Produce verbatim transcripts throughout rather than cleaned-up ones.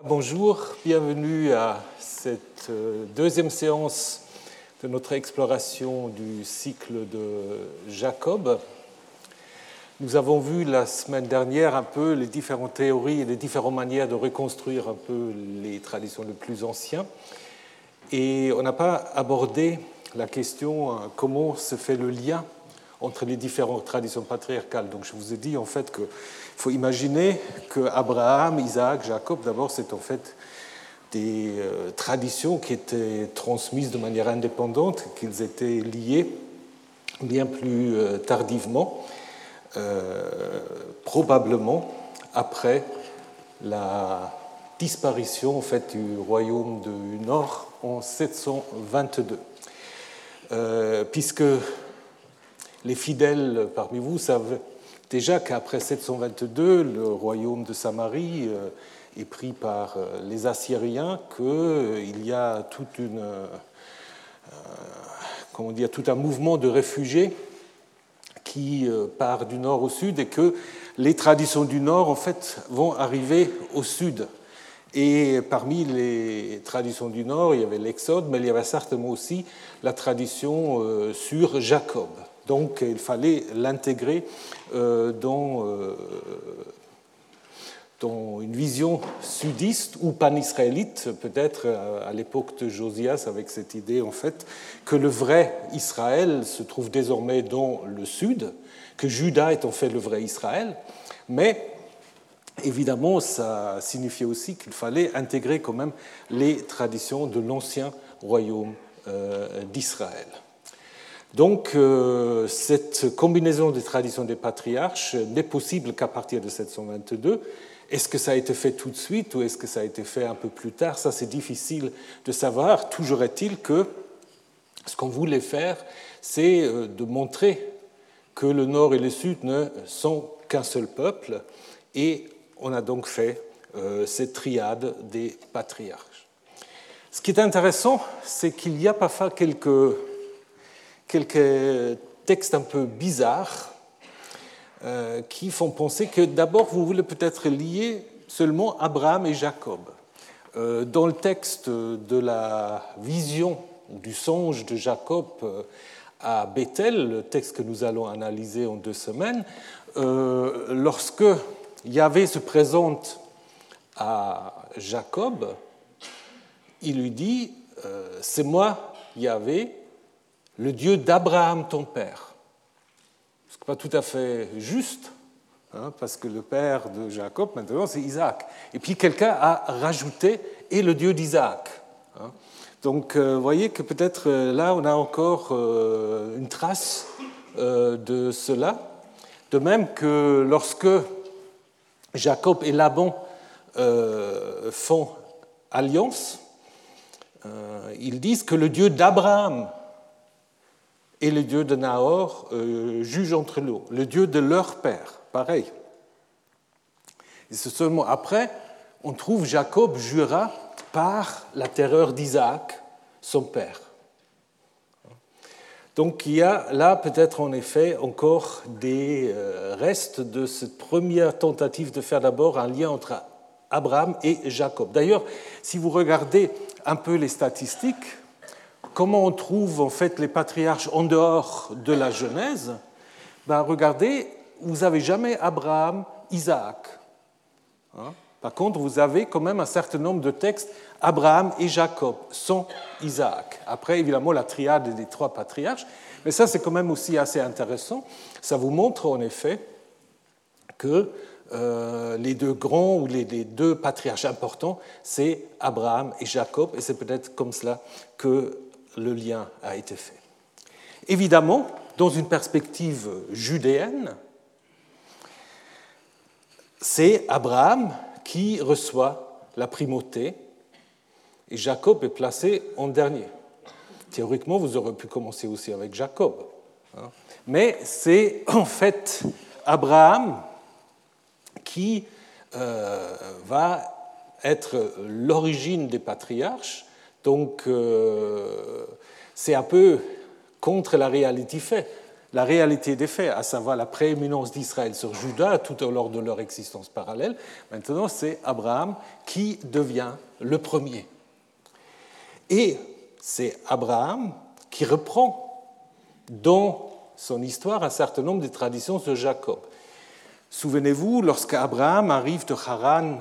Bonjour, bienvenue à cette deuxième séance de notre exploration du cycle de Jacob. Nous avons vu la semaine dernière un peu les différentes théories et les différentes manières de reconstruire un peu les traditions les plus anciennes. Et on n'a pas abordé la question comment se fait le lien entre les différentes traditions patriarcales. Donc je vous ai dit en fait qu'il faut imaginer que Abraham, Isaac, Jacob, d'abord c'est en fait des euh, traditions qui étaient transmises de manière indépendante, qu'ils étaient liés bien plus euh, tardivement, euh, probablement après la disparition en fait du royaume du Nord en sept cent vingt-deux, euh, puisque les fidèles parmi vous savent déjà qu'après sept cent vingt-deux, le royaume de Samarie est pris par les Assyriens, qu'il y a toute une, euh, comment dire, tout un mouvement de réfugiés qui part du nord au sud et que les traditions du nord en fait, vont arriver au sud. Et parmi les traditions du nord, il y avait l'Exode, mais il y avait certainement aussi la tradition sur Jacob. Donc il fallait l'intégrer euh, dans, euh, dans une vision sudiste ou pan-israélite, peut-être à l'époque de Josias, avec cette idée en fait que le vrai Israël se trouve désormais dans le sud, que Juda est en fait le vrai Israël, mais évidemment ça signifiait aussi qu'il fallait intégrer quand même les traditions de l'ancien royaume euh, d'Israël. Donc, euh, cette combinaison des traditions des patriarches n'est possible qu'à partir de sept cent vingt-deux. Est-ce que ça a été fait tout de suite ou est-ce que ça a été fait un peu plus tard? Ça, c'est difficile de savoir. Toujours est-il que ce qu'on voulait faire, c'est de montrer que le Nord et le Sud ne sont qu'un seul peuple, et on a donc fait euh, cette triade des patriarches. Ce qui est intéressant, c'est qu'il y a parfois quelques quelques textes un peu bizarres euh, qui font penser que d'abord vous voulez peut-être lier seulement Abraham et Jacob. Euh, dans le texte de la vision du songe de Jacob à Bethel, le texte que nous allons analyser en deux semaines, euh, lorsque Yahvé se présente à Jacob, il lui dit euh, « C'est moi, Yahvé, le Dieu d'Abraham, ton père ». Ce n'est pas tout à fait juste, hein, parce que le père de Jacob, maintenant, c'est Isaac. Et puis quelqu'un a rajouté « et le Dieu d'Isaac hein ». Donc, vous euh, voyez que peut-être euh, là, on a encore euh, une trace euh, de cela. De même que lorsque Jacob et Laban euh, font alliance, euh, ils disent que le Dieu d'Abraham et le Dieu de Nahor euh, jugent entre eux, le Dieu de leur père, pareil. Et c'est seulement après, on trouve Jacob jura par la terreur d'Isaac, son père. Donc il y a là peut-être en effet encore des euh, restes de cette première tentative de faire d'abord un lien entre Abraham et Jacob. D'ailleurs, si vous regardez un peu les statistiques, comment on trouve en fait les patriarches en dehors de la Genèse? Ben, regardez, vous n'avez jamais Abraham, Isaac. Hein? Par contre, vous avez quand même un certain nombre de textes Abraham et Jacob, sans Isaac. Après, évidemment, la triade des trois patriarches, mais ça, c'est quand même aussi assez intéressant. Ça vous montre en effet que euh, les deux grands ou les, les deux patriarches importants, c'est Abraham et Jacob, et c'est peut-être comme cela que le lien a été fait. Évidemment, dans une perspective judéenne, c'est Abraham qui reçoit la primauté et Jacob est placé en dernier. Théoriquement, vous aurez pu commencer aussi avec Jacob. Hein. Mais c'est en fait Abraham qui euh, va être l'origine des patriarches. Donc, euh, c'est un peu contre la réalité fait. la réalité des faits, à savoir la prééminence d'Israël sur Juda tout au long de leur existence parallèle. Maintenant, c'est Abraham qui devient le premier. Et c'est Abraham qui reprend dans son histoire un certain nombre de traditions de Jacob. Souvenez-vous, lorsqu'Abraham arrive de Haran,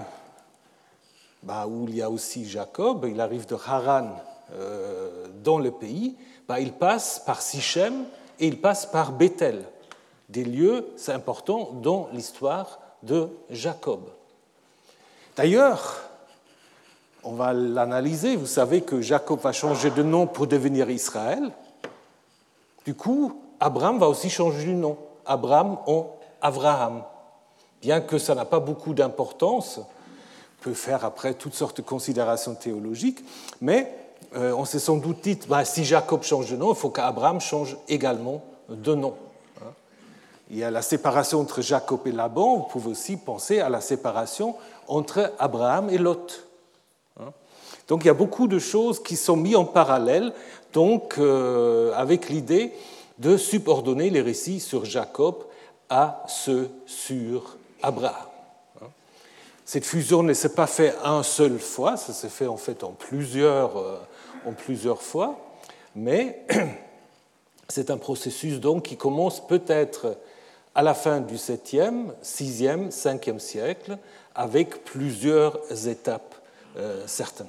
bah, où il y a aussi Jacob, il arrive de Haran euh, dans le pays, bah, il passe par Sichem et il passe par Bethel, des lieux, c'est important, dans l'histoire de Jacob. D'ailleurs, on va l'analyser, vous savez que Jacob va changer de nom pour devenir Israël. Du coup, Abraham va aussi changer de nom, Abraham en Avraham. Bien que ça n'a pas beaucoup d'importance, on peut faire après toutes sortes de considérations théologiques, mais euh, on s'est sans doute dit, bah, si Jacob change de nom, il faut qu'Abraham change également de nom. Il y a la séparation entre Jacob et Laban, vous pouvez aussi penser à la séparation entre Abraham et Lot. Donc il y a beaucoup de choses qui sont mises en parallèle, donc euh, avec l'idée de subordonner les récits sur Jacob à ceux sur Abraham. Cette fusion ne s'est pas faite une seule fois, ça s'est fait en fait en plusieurs, euh, en plusieurs fois, mais c'est un processus donc qui commence peut-être à la fin du septième, sixième, cinquième siècle, avec plusieurs étapes euh, certainement.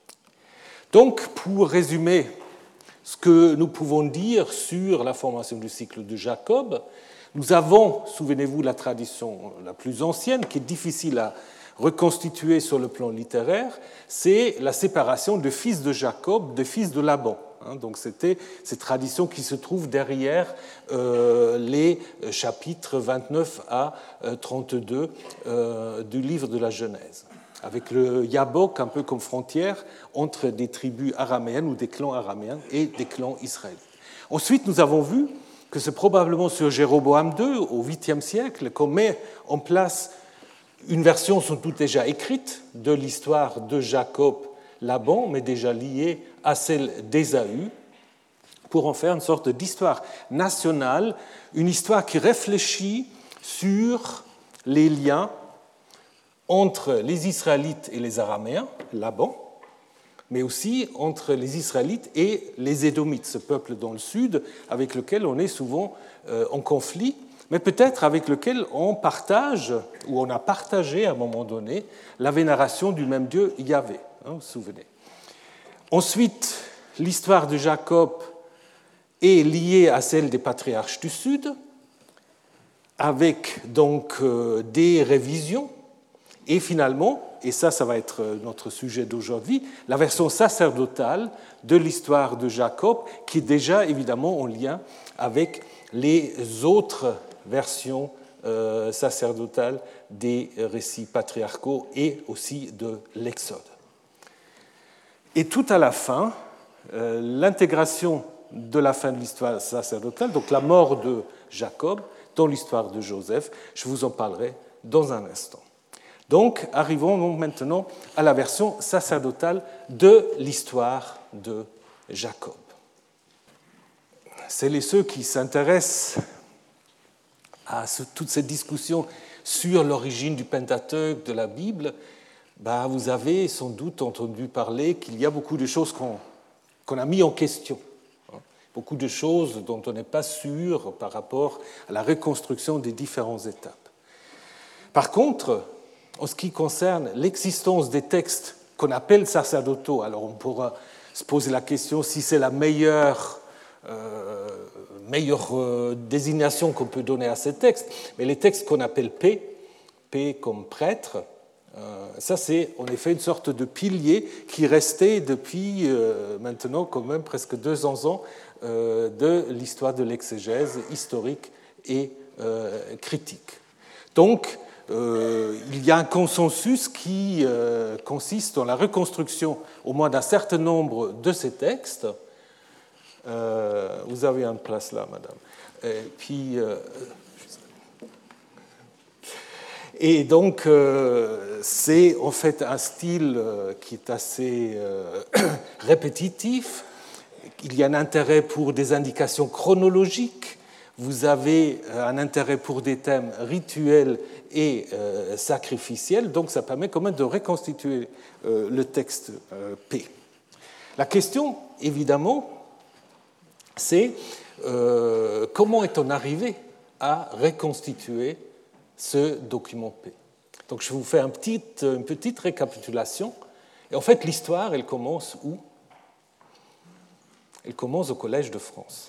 Donc, pour résumer ce que nous pouvons dire sur la formation du cycle de Jacob, nous avons, souvenez-vous, la tradition la plus ancienne, qui est difficile à reconstituer sur le plan littéraire, c'est la séparation de fils de Jacob, de fils de Laban. Donc c'était cette tradition qui se trouve derrière euh, les chapitres vingt-neuf à trente-deux euh, du livre de la Genèse, avec le Yabok un peu comme frontière entre des tribus araméennes ou des clans araméens et des clans israélites. Ensuite, nous avons vu que c'est probablement sur Jéroboam deux, au huitième siècle, qu'on met en place une version sans doute déjà écrite de l'histoire de Jacob-Laban, mais déjà liée à celle d'Ésaü, pour en faire une sorte d'histoire nationale, une histoire qui réfléchit sur les liens entre les Israélites et les Araméens, Laban, mais aussi entre les Israélites et les Édomites, ce peuple dans le sud avec lequel on est souvent en conflit, mais peut-être avec lequel on partage, ou on a partagé à un moment donné, la vénération du même Dieu Yahvé, hein, vous vous souvenez. Ensuite, l'histoire de Jacob est liée à celle des patriarches du Sud, avec donc euh, des révisions, et finalement, et ça, ça va être notre sujet d'aujourd'hui, la version sacerdotale de l'histoire de Jacob, qui est déjà évidemment en lien avec les autres versions euh, sacerdotales des récits patriarcaux et aussi de l'Exode. Et tout à la fin, euh, l'intégration de la fin de l'histoire sacerdotale, donc la mort de Jacob dans l'histoire de Joseph, je vous en parlerai dans un instant. Donc, arrivons donc maintenant à la version sacerdotale de l'histoire de Jacob. Celles et ceux qui s'intéressent à ce, toute cette discussion sur l'origine du Pentateuque, de la Bible, bah, vous avez sans doute entendu parler qu'il y a beaucoup de choses qu'on, qu'on a mis en question, hein, beaucoup de choses dont on n'est pas sûr par rapport à la reconstruction des différentes étapes. Par contre, en ce qui concerne l'existence des textes qu'on appelle sacerdotaux, alors on pourra se poser la question si c'est la meilleure, euh, meilleure euh, désignation qu'on peut donner à ces textes, mais les textes qu'on appelle P, P comme prêtre, euh, ça c'est en effet une sorte de pilier qui restait depuis euh, maintenant quand même presque deux cents ans euh, de l'histoire de l'exégèse historique et euh, critique. Donc, Euh, il y a un consensus qui euh, consiste dans la reconstruction au moins d'un certain nombre de ces textes. Euh, vous avez une place là, madame. Et puis, euh, et donc, euh, c'est en fait un style euh, qui est assez euh, répétitif. Il y a un intérêt pour des indications chronologiques. vous avez un intérêt pour des thèmes rituels et euh, sacrificiels, donc ça permet quand même de reconstituer euh, le texte euh, P. La question, évidemment, c'est euh, comment est-on arrivé à reconstituer ce document P. Donc je vous fais un petit, une petite récapitulation. Et en fait, l'histoire, elle commence où? Elle commence au Collège de France.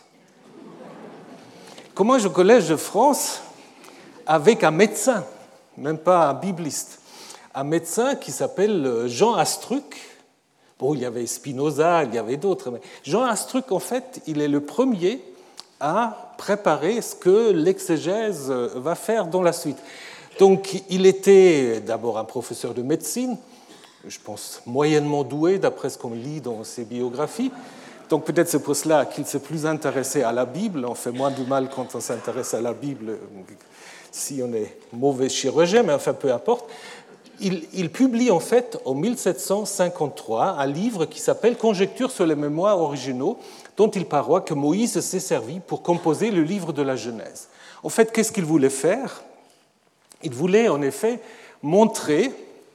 Elle commence au Collège de France avec un médecin, même pas un bibliste, un médecin qui s'appelle Jean Astruc. Bon, il y avait Spinoza, il y avait d'autres, mais Jean Astruc, en fait, il est le premier à préparer ce que l'exégèse va faire dans la suite. Donc, il était d'abord un professeur de médecine, je pense moyennement doué, d'après ce qu'on lit dans ses biographies. Donc, peut-être c'est pour cela qu'il s'est plus intéressé à la Bible. On fait moins du mal quand on s'intéresse à la Bible, si on est mauvais chirurgien, mais enfin, peu importe. Il, il publie en fait en mille sept cent cinquante-trois un livre qui s'appelle « Conjectures sur les mémoires originaux », dont il paroit que Moïse s'est servi pour composer le livre de la Genèse. En fait, qu'est-ce qu'il voulait faire? Il voulait en effet montrer,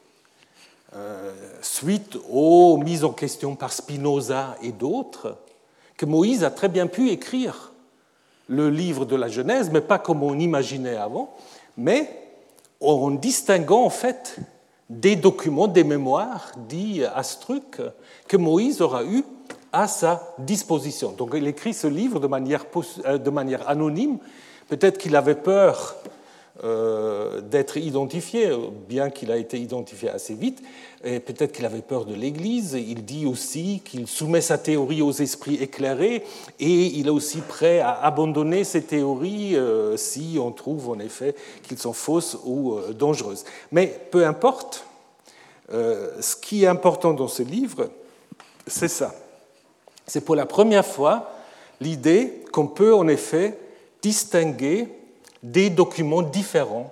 euh, suite aux mises en question par Spinoza et d'autres, que Moïse a très bien pu écrire le livre de la Genèse, mais pas comme on imaginait avant, mais en distinguant en fait des documents, des mémoires, dit Astruc, que Moïse aura eu à sa disposition. Donc il écrit ce livre de manière, de manière anonyme. Peut-être qu'il avait peur euh, d'être identifié, bien qu'il a été identifié assez vite, et peut-être qu'il avait peur de l'Église. Il dit aussi qu'il soumet sa théorie aux esprits éclairés, et il est aussi prêt à abandonner ces théories euh, si on trouve en effet qu'elles sont fausses ou euh, dangereuses. Mais peu importe, euh, ce qui est important dans ce livre, c'est ça. C'est pour la première fois l'idée qu'on peut en effet distinguer des documents différents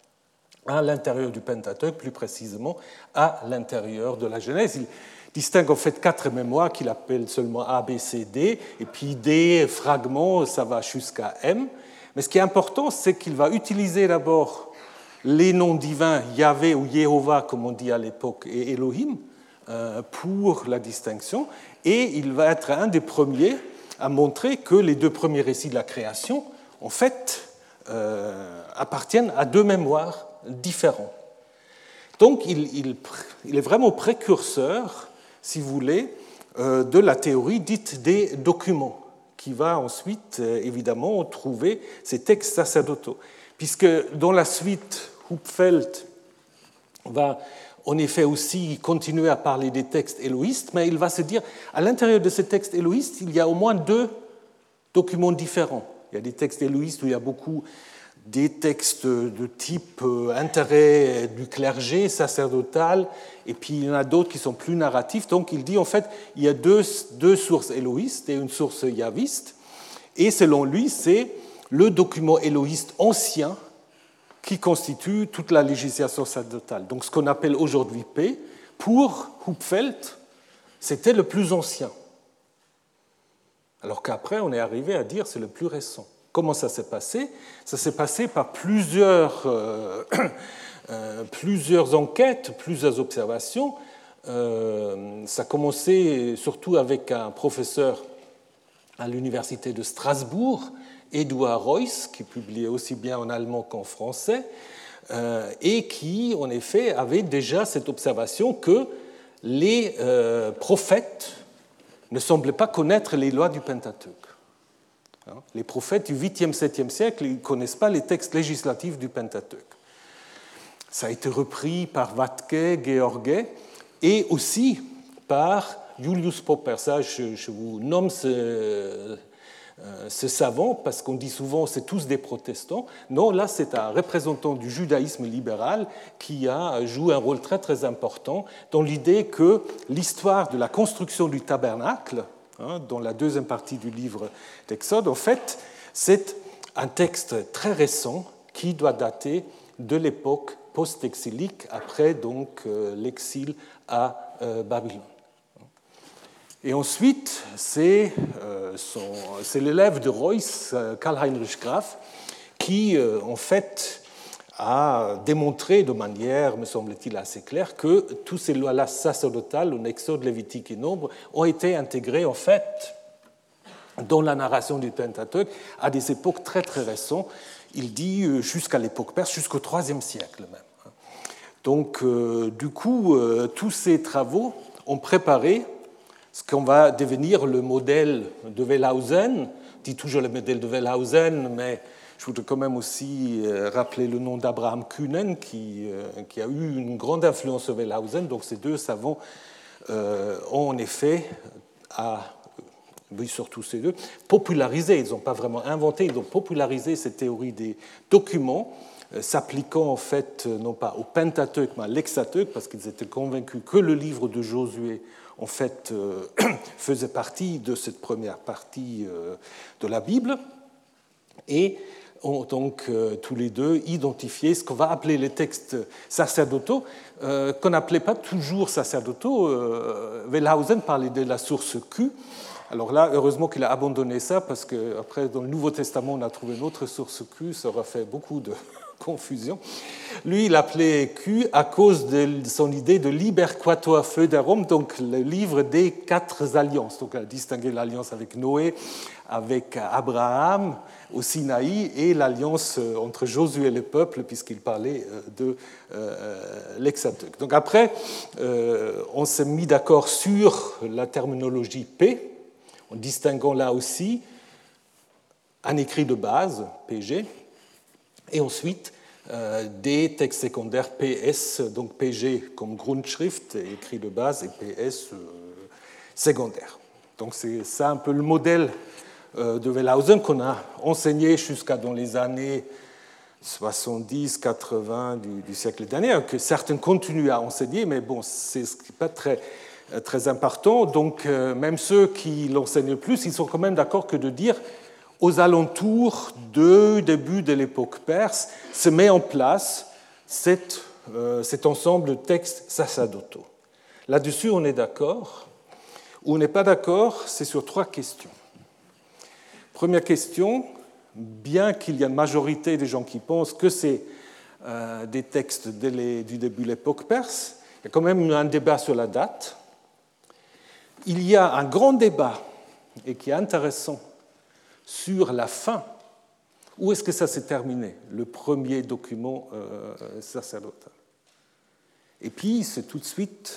à l'intérieur du Pentateuque, plus précisément à l'intérieur de la Genèse. Il distingue en fait quatre mémoires qu'il appelle seulement A, B, C, D, et puis des fragments, ça va jusqu'à M. Mais ce qui est important, c'est qu'il va utiliser d'abord les noms divins Yahvé ou Jéhovah, comme on dit à l'époque, et Elohim, pour la distinction, et il va être un des premiers à montrer que les deux premiers récits de la création, en fait, euh, appartiennent à deux mémoires différents. Donc, il, il, il est vraiment précurseur, si vous voulez, euh, de la théorie dite des documents, qui va ensuite, euh, évidemment, trouver ces textes sacerdotaux. Puisque dans la suite, Hupfeld va en effet aussi continuer à parler des textes éloïstes, mais il va se dire, à l'intérieur de ces textes éloïstes, il y a au moins deux documents différents. Il y a des textes éloïstes où il y a beaucoup des textes de type intérêt du clergé sacerdotal, et puis il y en a d'autres qui sont plus narratifs. Donc il dit en fait, il y a deux, deux sources éloïstes et une source yaviste, et selon lui, c'est le document éloïste ancien qui constitue toute la législation sacerdotale. Donc ce qu'on appelle aujourd'hui P, pour Hupfeld, c'était le plus ancien. Alors qu'après, on est arrivé à dire c'est le plus récent. Comment ça s'est passé? Ça s'est passé par plusieurs, euh, euh, plusieurs enquêtes, plusieurs observations. Euh, ça a commencé surtout avec un professeur à l'université de Strasbourg, Eduard Reuss, qui publiait aussi bien en allemand qu'en français, euh, et qui, en effet, avait déjà cette observation que les euh, prophètes ne semblaient pas connaître les lois du Pentateuque. Hein, les prophètes du huitième septième siècle ne connaissent pas les textes législatifs du Pentateuque. Ça a été repris par Vatke, George, et aussi par Julius Popper. Ça, je, je vous nomme ce... ce savant, parce qu'on dit souvent c'est tous des protestants. Non, là c'est un représentant du judaïsme libéral qui a joué un rôle très très important dans l'idée que l'histoire de la construction du tabernacle, hein, dans la deuxième partie du livre d'Exode, en fait, c'est un texte très récent qui doit dater de l'époque post-exilique, après donc l'exil à Babylone. Et ensuite, c'est euh, l'élève de Reuss, Karl-Heinrich Graf, qui, euh, en fait, a démontré de manière, me semble-t-il, assez claire que tous ces lois-là sacerdotales, le Exode, Lévitique et Nombre, ont été intégrées, en fait, dans la narration du Pentateuque à des époques très, très récentes. Il dit jusqu'à l'époque perse, jusqu'au troisième siècle même. Donc, euh, du coup, euh, tous ces travaux ont préparé ce qu'on va devenir le modèle de Wellhausen. On dit toujours le modèle de Wellhausen, mais je voudrais quand même aussi rappeler le nom d'Abraham Kühnen, qui, qui a eu une grande influence sur Wellhausen. Donc ces deux savants euh, ont en effet, à, oui, surtout ces deux, popularisé, ils n'ont pas vraiment inventé, ils ont popularisé cette théorie des documents, euh, s'appliquant en fait non pas au Pentateuque, mais à l'Hexateuque, parce qu'ils étaient convaincus que le livre de Josué en fait euh, faisait partie de cette première partie euh, de la Bible. Et ont donc euh, tous les deux identifié ce qu'on va appeler les textes sacerdotaux, euh, qu'on n'appelait pas toujours sacerdotaux. Euh, Wellhausen parlait de la source Q. Alors là, heureusement qu'il a abandonné ça, parce qu'après, dans le Nouveau Testament, on a trouvé une autre source Q, ça aura fait beaucoup de confusion. Lui, il appelait Q à cause de son idée de Liber Quatuor Foederum, donc le livre des quatre alliances. Donc, il a distingué l'alliance avec Noé, avec Abraham au Sinaï, et l'alliance entre Josué et le peuple, puisqu'il parlait de euh, l'Hexateuque. Donc après, euh, on s'est mis d'accord sur la terminologie P, en distinguant là aussi un écrit de base, P G, et ensuite euh, des textes secondaires P S, donc P G comme Grundschrift, écrit de base, et P S euh, secondaire. Donc c'est ça un peu le modèle euh, de Wellhausen qu'on a enseigné jusqu'à dans les années soixante-dix quatre-vingts du, du siècle dernier, que certains continuent à enseigner, mais bon, c'est pas très, très important. Donc euh, même ceux qui l'enseignent le plus, ils sont quand même d'accord que de dire aux alentours du début de l'époque perse, se met en place cette, euh, cet ensemble de textes sacerdotaux. Là-dessus, on est d'accord. Où on n'est pas d'accord, c'est sur trois questions. Première question, bien qu'il y ait une majorité des gens qui pensent que c'est euh, des textes de les, du début de l'époque perse, il y a quand même un débat sur la date. Il y a un grand débat, et qui est intéressant, sur la fin. Où est-ce que ça s'est terminé, le premier document euh, sacerdotal? Et puis, c'est tout de suite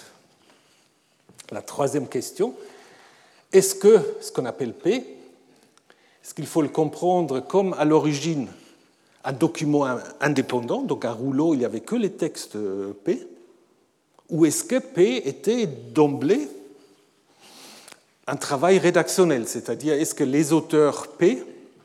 la troisième question. Est-ce que ce qu'on appelle P, est-ce qu'il faut le comprendre comme à l'origine un document indépendant, donc un rouleau, il n'y avait que les textes P, ou est-ce que P était d'emblée un travail rédactionnel, c'est-à-dire est-ce que les auteurs P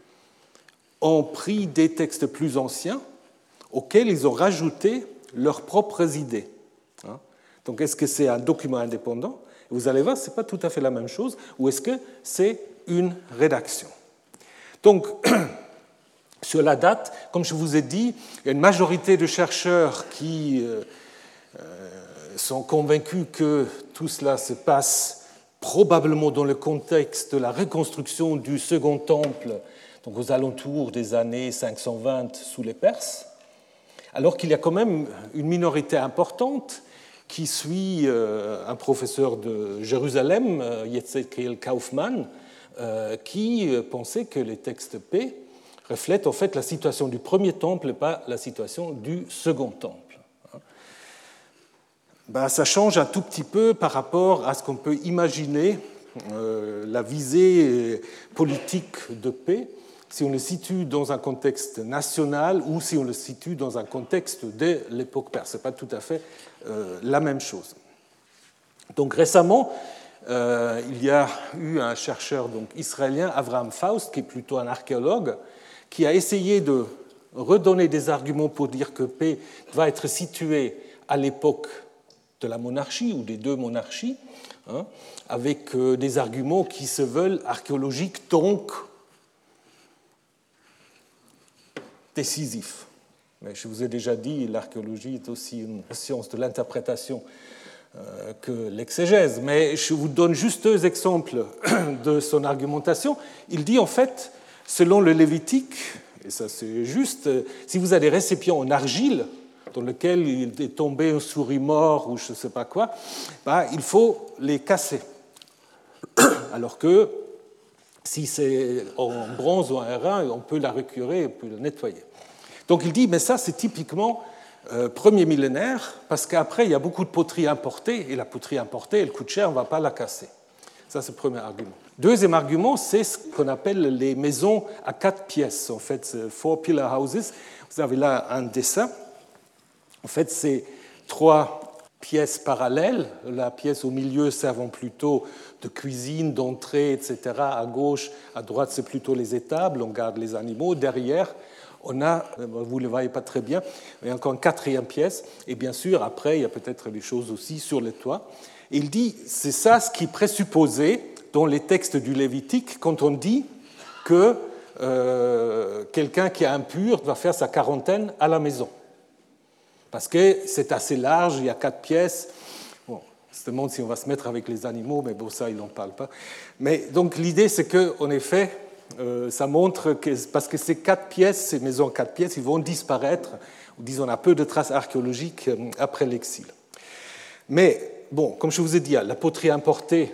ont pris des textes plus anciens auxquels ils ont rajouté leurs propres idées. Donc est-ce que c'est un document indépendant? Vous allez voir, ce n'est pas tout à fait la même chose, ou est-ce que c'est une rédaction? Donc, sur la date, comme je vous ai dit, il y a une majorité de chercheurs qui euh, sont convaincus que tout cela se passe probablement dans le contexte de la reconstruction du Second Temple, donc aux alentours des années cinq cent vingt sous les Perses, alors qu'il y a quand même une minorité importante qui suit euh, un professeur de Jérusalem, euh, Yetzekiel Kaufmann, euh, qui pensait que les textes P reflètent en fait la situation du Premier Temple et pas la situation du Second Temple. Ben, ça change un tout petit peu par rapport à ce qu'on peut imaginer euh, la visée politique de P, si on le situe dans un contexte national ou si on le situe dans un contexte de l'époque perse. Ce n'est pas tout à fait euh, la même chose. Donc récemment, euh, il y a eu un chercheur donc, israélien, Avraham Faust, qui est plutôt un archéologue, qui a essayé de redonner des arguments pour dire que P va être situé à l'époque de la monarchie ou des deux monarchies, hein, avec euh, des arguments qui se veulent archéologiques, donc décisifs. Mais je vous ai déjà dit, l'archéologie est aussi une science de l'interprétation euh, que l'exégèse. Mais je vous donne juste deux exemples de son argumentation. Il dit en fait, selon le Lévitique, et ça c'est juste, si vous avez des récipients en argile dans lesquels il est tombé un souris mort ou je ne sais pas quoi, bah, il faut les casser. Alors que si c'est en bronze ou en airain, on peut la récurer, on peut la nettoyer. Donc il dit, mais ça c'est typiquement euh, premier millénaire, parce qu'après il y a beaucoup de poterie importée, et la poterie importée, elle coûte cher, on ne va pas la casser. Ça c'est le premier argument. Deuxième argument, c'est ce qu'on appelle les maisons à quatre pièces, en fait, c'est four pillar houses. Vous avez là un dessin. En fait, c'est trois pièces parallèles, la pièce au milieu servant plutôt de cuisine, d'entrée, et cetera. À gauche, à droite, c'est plutôt les étables, on garde les animaux. Derrière, on a, vous ne le voyez pas très bien, il y a encore une quatrième pièce. Et bien sûr, après, il y a peut-être des choses aussi sur le toit. Et il dit, c'est ça ce qui est présupposé dans les textes du Lévitique quand on dit que euh, quelqu'un qui est impur doit faire sa quarantaine à la maison. Parce que c'est assez large, il y a quatre pièces. Bon, on se demande si on va se mettre avec les animaux, mais bon, ça, il n'en parle pas. Mais donc, l'idée, c'est qu'en effet, euh, ça montre que, parce que ces quatre pièces, ces maisons quatre pièces, ils vont disparaître, ou disons, on a peu de traces archéologiques après l'exil. Mais, bon, comme je vous ai dit, la poterie importée,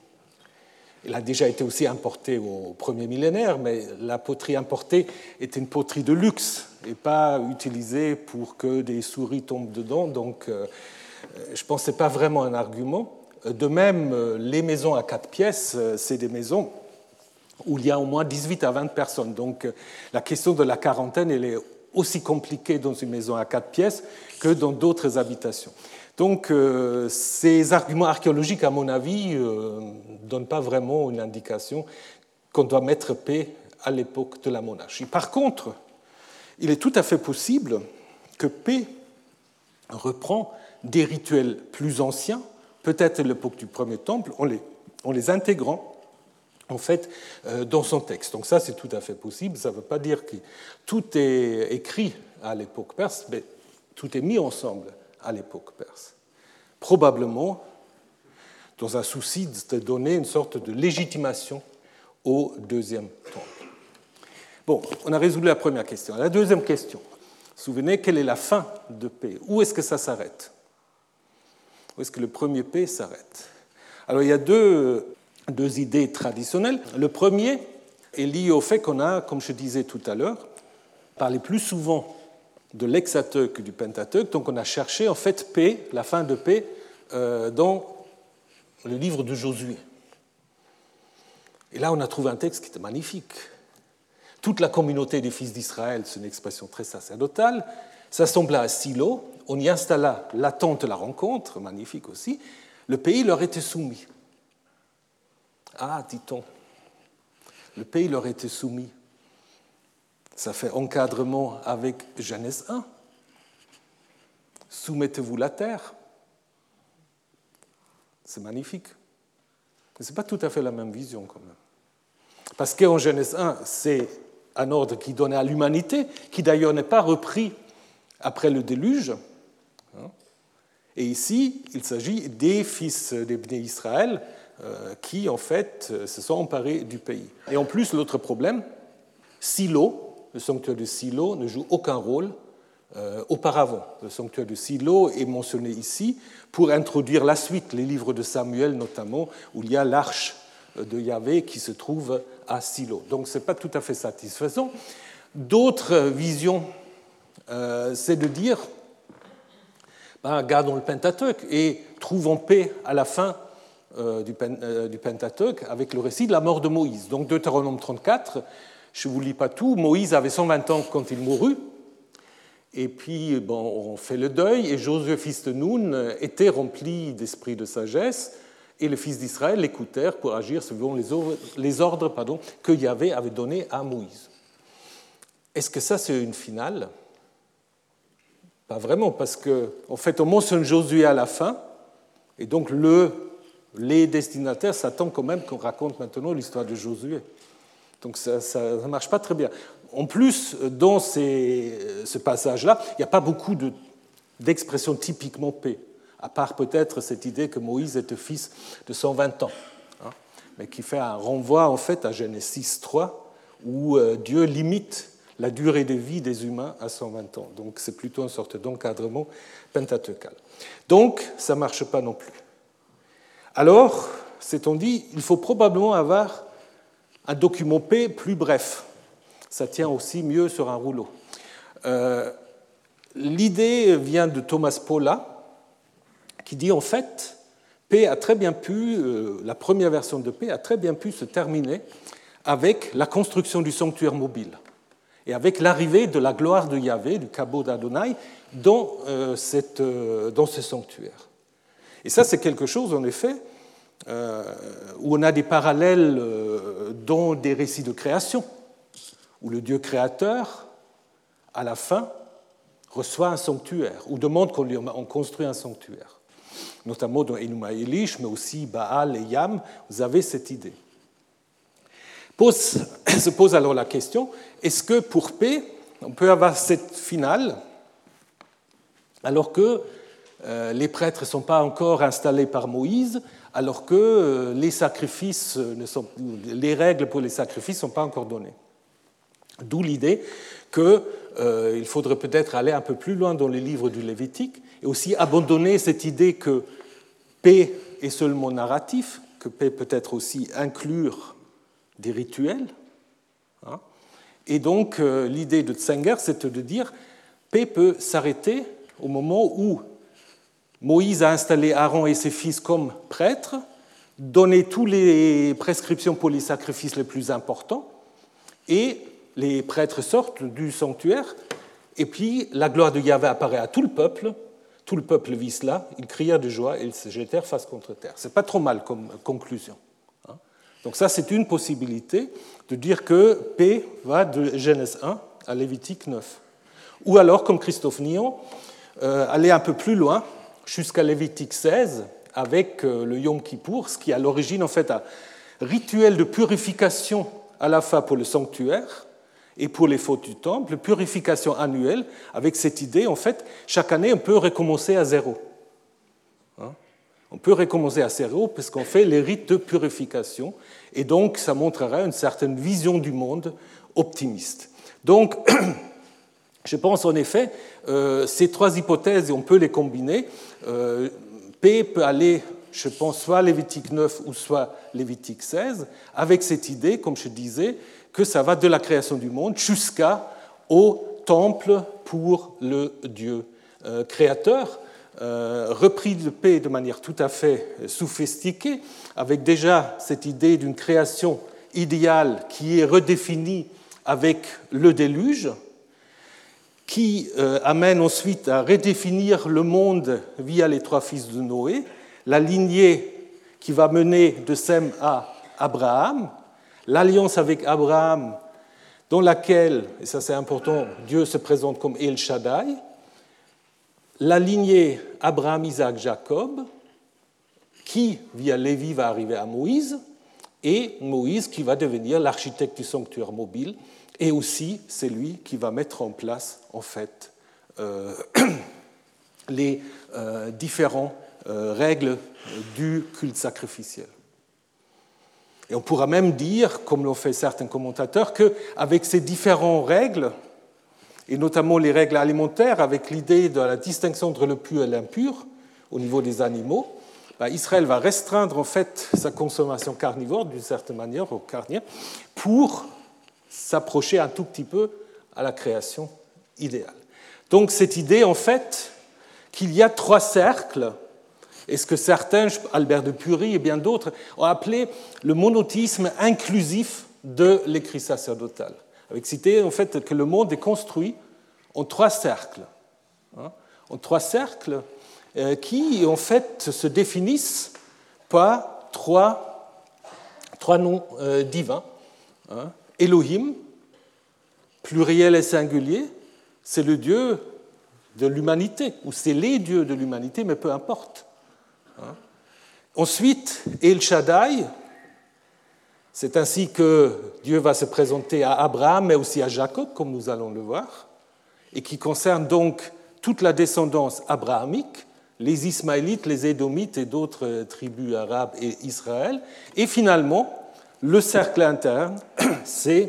elle a déjà été aussi importée au premier millénaire, mais la poterie importée est une poterie de luxe et pas utilisée pour que des souris tombent dedans. Donc, euh, je pense que ce n'est pas vraiment un argument. De même, les maisons à quatre pièces, c'est des maisons où il y a au moins dix-huit à vingt personnes. Donc, la question de la quarantaine, elle est aussi compliquée dans une maison à quatre pièces que dans d'autres habitations. Donc, euh, ces arguments archéologiques, à mon avis, ne euh, donnent pas vraiment une indication qu'on doit mettre paix à l'époque de la monarchie. Par contre, il est tout à fait possible que paix reprend des rituels plus anciens, peut-être à l'époque du premier temple, en les, en les intégrant en fait euh, dans son texte. Donc ça, c'est tout à fait possible. Ça ne veut pas dire que tout est écrit à l'époque perse, mais tout est mis ensemble à l'époque perse. Probablement dans un souci de donner une sorte de légitimation au deuxième temple. Bon, on a résolu la première question. La deuxième question, vous vous souvenez, quelle est la fin de paix? Où est-ce que ça s'arrête? Où est-ce que le premier paix s'arrête? Alors il y a deux, deux idées traditionnelles. Le premier est lié au fait qu'on a, comme je disais tout à l'heure, parlé plus souvent de l'Hexateuque que du Pentateuque. Donc on a cherché en fait paix, la fin de paix, euh, dans le livre de Josué. Et là on a trouvé un texte qui était magnifique. Toute la communauté des fils d'Israël, c'est une expression très sacerdotale, s'assembla à Silo, on y installa la tente de la rencontre, magnifique aussi, le pays leur était soumis. Ah, dit-on, le pays leur était soumis. Ça fait encadrement avec Genèse un. Soumettez-vous la terre. C'est magnifique. Mais ce n'est pas tout à fait la même vision quand même. Parce qu'en Genèse un, c'est un ordre qui donnait à l'humanité, qui d'ailleurs n'est pas repris après le déluge. Et ici, il s'agit des fils des Bnei Israël qui, en fait, se sont emparés du pays. Et en plus, l'autre problème, Silo, le sanctuaire de Silo ne joue aucun rôle euh, auparavant. Le sanctuaire de Silo est mentionné ici pour introduire la suite, les livres de Samuel notamment, où il y a l'arche de Yahvé qui se trouve à Silo. Donc ce n'est pas tout à fait satisfaisant. D'autres visions, euh, c'est de dire, ben, gardons le Pentateuque et trouvons paix à la fin euh, du, euh, du Pentateuque avec le récit de la mort de Moïse. Donc Deutéronome trente-quatre, je ne vous lis pas tout. Moïse avait cent vingt ans quand il mourut. Et puis, bon, on fait le deuil. Et Josué, fils de Nun, était rempli d'esprit de sagesse. Et les fils d'Israël l'écoutèrent pour agir selon les ordres pardon, que Yahvé avait donnés à Moïse. Est-ce que ça, c'est une finale? Pas vraiment, parce qu'en fait, on mentionne Josué à la fin. Et donc, le, les destinataires s'attendent quand même qu'on raconte maintenant l'histoire de Josué. Donc ça ne marche pas très bien. En plus, dans ces, ce passage-là, il n'y a pas beaucoup de, d'expressions typiquement paix. à part peut-être cette idée que Moïse était fils de cent vingt ans, hein, mais qui fait un renvoi en fait à Genèse trois, où euh, Dieu limite la durée de vie des humains à cent vingt ans. Donc c'est plutôt une sorte d'encadrement pentateuchal. Donc ça ne marche pas non plus. Alors, s'est-on dit, il faut probablement avoir un document P plus bref. Ça tient aussi mieux sur un rouleau. Euh, l'idée vient de Thomas Paula, qui dit en fait, P a très bien pu, euh, la première version de P a très bien pu se terminer avec la construction du sanctuaire mobile et avec l'arrivée de la gloire de Yahvé, du cabot d'Adonai, dans, euh, cette, euh, dans ce sanctuaire. Et ça, c'est quelque chose, en effet, euh, où on a des parallèles euh, dans des récits de création, où le Dieu créateur, à la fin, reçoit un sanctuaire, ou demande qu'on lui on construise un sanctuaire. Notamment dans Enuma Elish, mais aussi Baal et Yam, vous avez cette idée. Pose, se pose alors la question, est-ce que pour P, on peut avoir cette finale, alors que euh, les prêtres ne sont pas encore installés par Moïse, alors que euh, les sacrifices ne sont, les règles pour les sacrifices ne sont pas encore données. D'où l'idée qu'il euh, faudrait peut-être aller un peu plus loin dans les livres du Lévitique et aussi abandonner cette idée que P est seulement narratif, que P peut être aussi inclure des rituels. Hein. Et donc euh, l'idée de Tsenger, c'est de dire P peut s'arrêter au moment où Moïse a installé Aaron et ses fils comme prêtres, donné toutes les prescriptions pour les sacrifices les plus importants, et les prêtres sortent du sanctuaire, et puis la gloire de Yahvé apparaît à tout le peuple, tout le peuple vit cela, ils crièrent de joie et ils se jetèrent face contre terre. Ce n'est pas trop mal comme conclusion. Donc ça, c'est une possibilité de dire que P va de Genèse un à Lévitique neuf. Ou alors, comme Christophe Nion, euh, aller un peu plus loin, jusqu'à Lévitique seize, avec euh, le Yom Kippour, ce qui est à l'origine en fait un rituel de purification à la fois pour le sanctuaire et pour les fautes du temple, purification annuelle, avec cette idée, en fait, chaque année, on peut recommencer à zéro. Hein? On peut recommencer à zéro parce qu'on fait les rites de purification, et donc ça montrera une certaine vision du monde optimiste. Donc, je pense en effet, euh, ces trois hypothèses, on peut les combiner. Euh, P peut aller, je pense, soit Lévitique neuf ou soit Lévitique seize, avec cette idée, comme je disais, que ça va de la création du monde jusqu'au temple pour le Dieu euh, créateur, euh, repris de P de manière tout à fait sophistiquée, avec déjà cette idée d'une création idéale qui est redéfinie avec le déluge, qui euh, amène ensuite à redéfinir le monde via les trois fils de Noé, la lignée qui va mener de Sem à Abraham, l'alliance avec Abraham dans laquelle, et ça c'est important, Dieu se présente comme El Shaddai, la lignée Abraham, Isaac, Jacob, qui, via Lévi, va arriver à Moïse, et Moïse qui va devenir l'architecte du sanctuaire mobile, et aussi c'est lui qui va mettre en place, en fait, euh, les euh, différentes euh, règles du culte sacrificiel. Et on pourra même dire, comme l'ont fait certains commentateurs, qu'avec ces différentes règles, et notamment les règles alimentaires, avec l'idée de la distinction entre le pur et l'impur au niveau des animaux, ben Israël va restreindre en fait sa consommation carnivore, d'une certaine manière, au carnière, pour s'approcher un tout petit peu à la création idéale. Donc cette idée, en fait, qu'il y a trois cercles, et ce que certains, Albert de Purie et bien d'autres, ont appelé le monothéisme inclusif de l'écrit sacerdotal, avec cette idée, en fait, que le monde est construit en trois cercles, hein, en trois cercles euh, qui, en fait, se définissent par trois, trois noms euh, divins. Hein. Elohim, pluriel et singulier, c'est le Dieu de l'humanité, ou c'est les dieux de l'humanité, mais peu importe. Hein. Ensuite, El Shaddai, c'est ainsi que Dieu va se présenter à Abraham, mais aussi à Jacob, comme nous allons le voir, et qui concerne donc toute la descendance abrahamique, les Ismaélites, les Édomites et d'autres tribus arabes et Israël. Et finalement, le cercle interne, c'est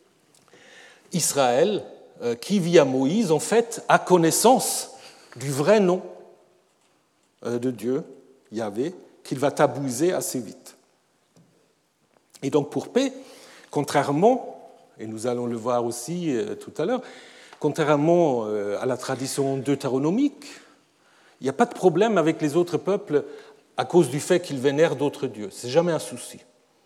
Israël qui, via Moïse, en fait, a connaissance du vrai nom de Dieu, Yahvé, qu'il va tabuiser assez vite. Et donc pour P, contrairement, et nous allons le voir aussi tout à l'heure, contrairement à la tradition deutéronomique, il n'y a pas de problème avec les autres peuples à cause du fait qu'ils vénèrent d'autres dieux. Ce n'est jamais un souci.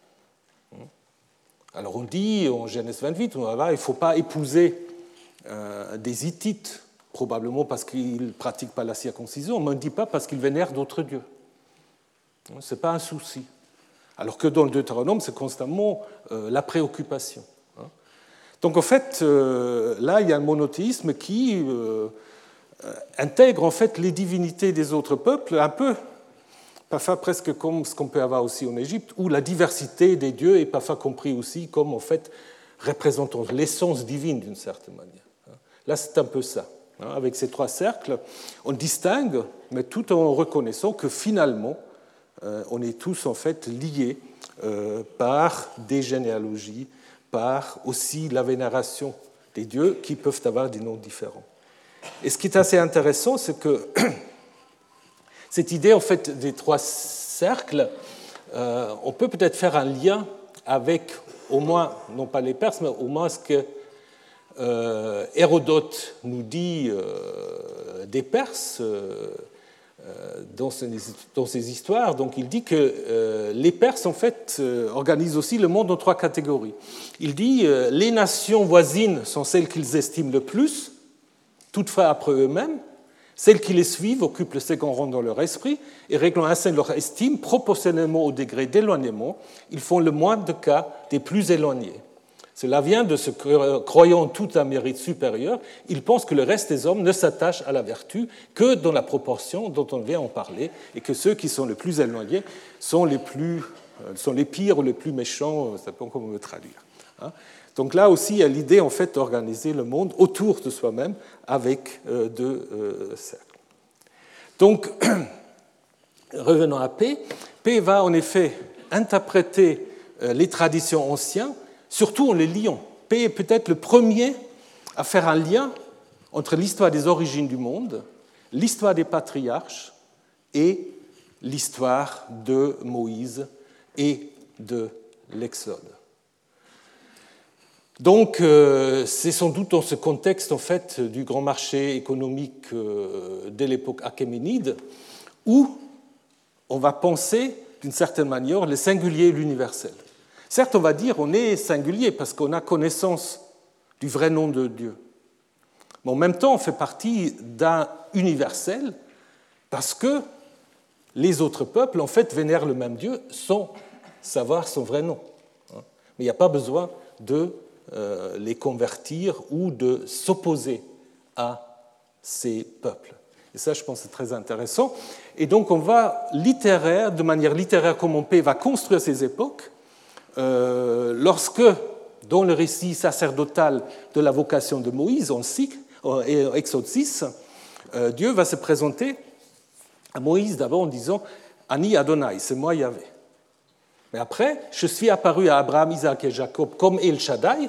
Alors on dit en Genèse vingt-huit, il ne faut pas épouser euh, des Hittites, probablement parce qu'ils ne pratiquent pas la circoncision, mais on ne dit pas parce qu'ils vénèrent d'autres dieux. Ce n'est pas un souci. Alors que dans le Deutéronome, c'est constamment euh, la préoccupation. Donc en fait, euh, là, il y a un monothéisme qui euh, intègre en fait les divinités des autres peuples, un peu, parfois presque comme ce qu'on peut avoir aussi en Égypte, où la diversité des dieux est parfois compris aussi comme en fait représentant l'essence divine d'une certaine manière. Là, c'est un peu ça. Avec ces trois cercles, on distingue, mais tout en reconnaissant que finalement, euh, on est tous en fait liés euh, par des généalogies, par aussi la vénération des dieux qui peuvent avoir des noms différents. Et ce qui est assez intéressant, c'est que cette idée en fait des trois cercles, euh, on peut peut-être faire un lien avec au moins, non pas les Perses, mais au moins ce que euh, Hérodote nous dit euh, des Perses euh, dans, ses, dans ses histoires. Donc il dit que euh, les Perses en fait euh, organisent aussi le monde en trois catégories. Il dit euh, les nations voisines sont celles qu'ils estiment le plus, toutefois après eux-mêmes. Celles qui les suivent occupent le second rang dans leur esprit et réglant ainsi leur estime proportionnellement au degré d'éloignement, ils font le moins de cas des plus éloignés. Cela vient de ce que, croyant tout un mérite supérieur, ils pensent que le reste des hommes ne s'attache à la vertu que dans la proportion dont on vient en parler et que ceux qui sont les plus éloignés sont les, plus, sont les pires ou les plus méchants, ça dépend comment on veut traduire. Donc là aussi, il y a l'idée en fait d'organiser le monde autour de soi-même avec euh, deux euh, cercles. Donc, revenons à P. P va en effet interpréter euh, les traditions anciennes, surtout en les liant. P est peut-être le premier à faire un lien entre l'histoire des origines du monde, l'histoire des patriarches et l'histoire de Moïse et de l'Exode. Donc, euh, c'est sans doute dans ce contexte en fait, du grand marché économique euh, de l'époque achéménide où on va penser, d'une certaine manière, le singulier et l'universel. Certes, on va dire on est singulier parce qu'on a connaissance du vrai nom de Dieu. Mais en même temps, on fait partie d'un universel parce que les autres peuples, en fait, vénèrent le même Dieu sans savoir son vrai nom. Mais il n'y a pas besoin de les convertir ou de s'opposer à ces peuples. Et ça, je pense, c'est très intéressant. Et donc, on va littéraire, de manière littéraire comme on peut, va construire ces époques. Euh, lorsque, dans le récit sacerdotal de la vocation de Moïse, en Exode six, euh, Dieu va se présenter à Moïse d'abord en disant « Ani Adonai, c'est moi Yahvé ». Mais après, je suis apparu à Abraham, Isaac et Jacob comme El Shaddai,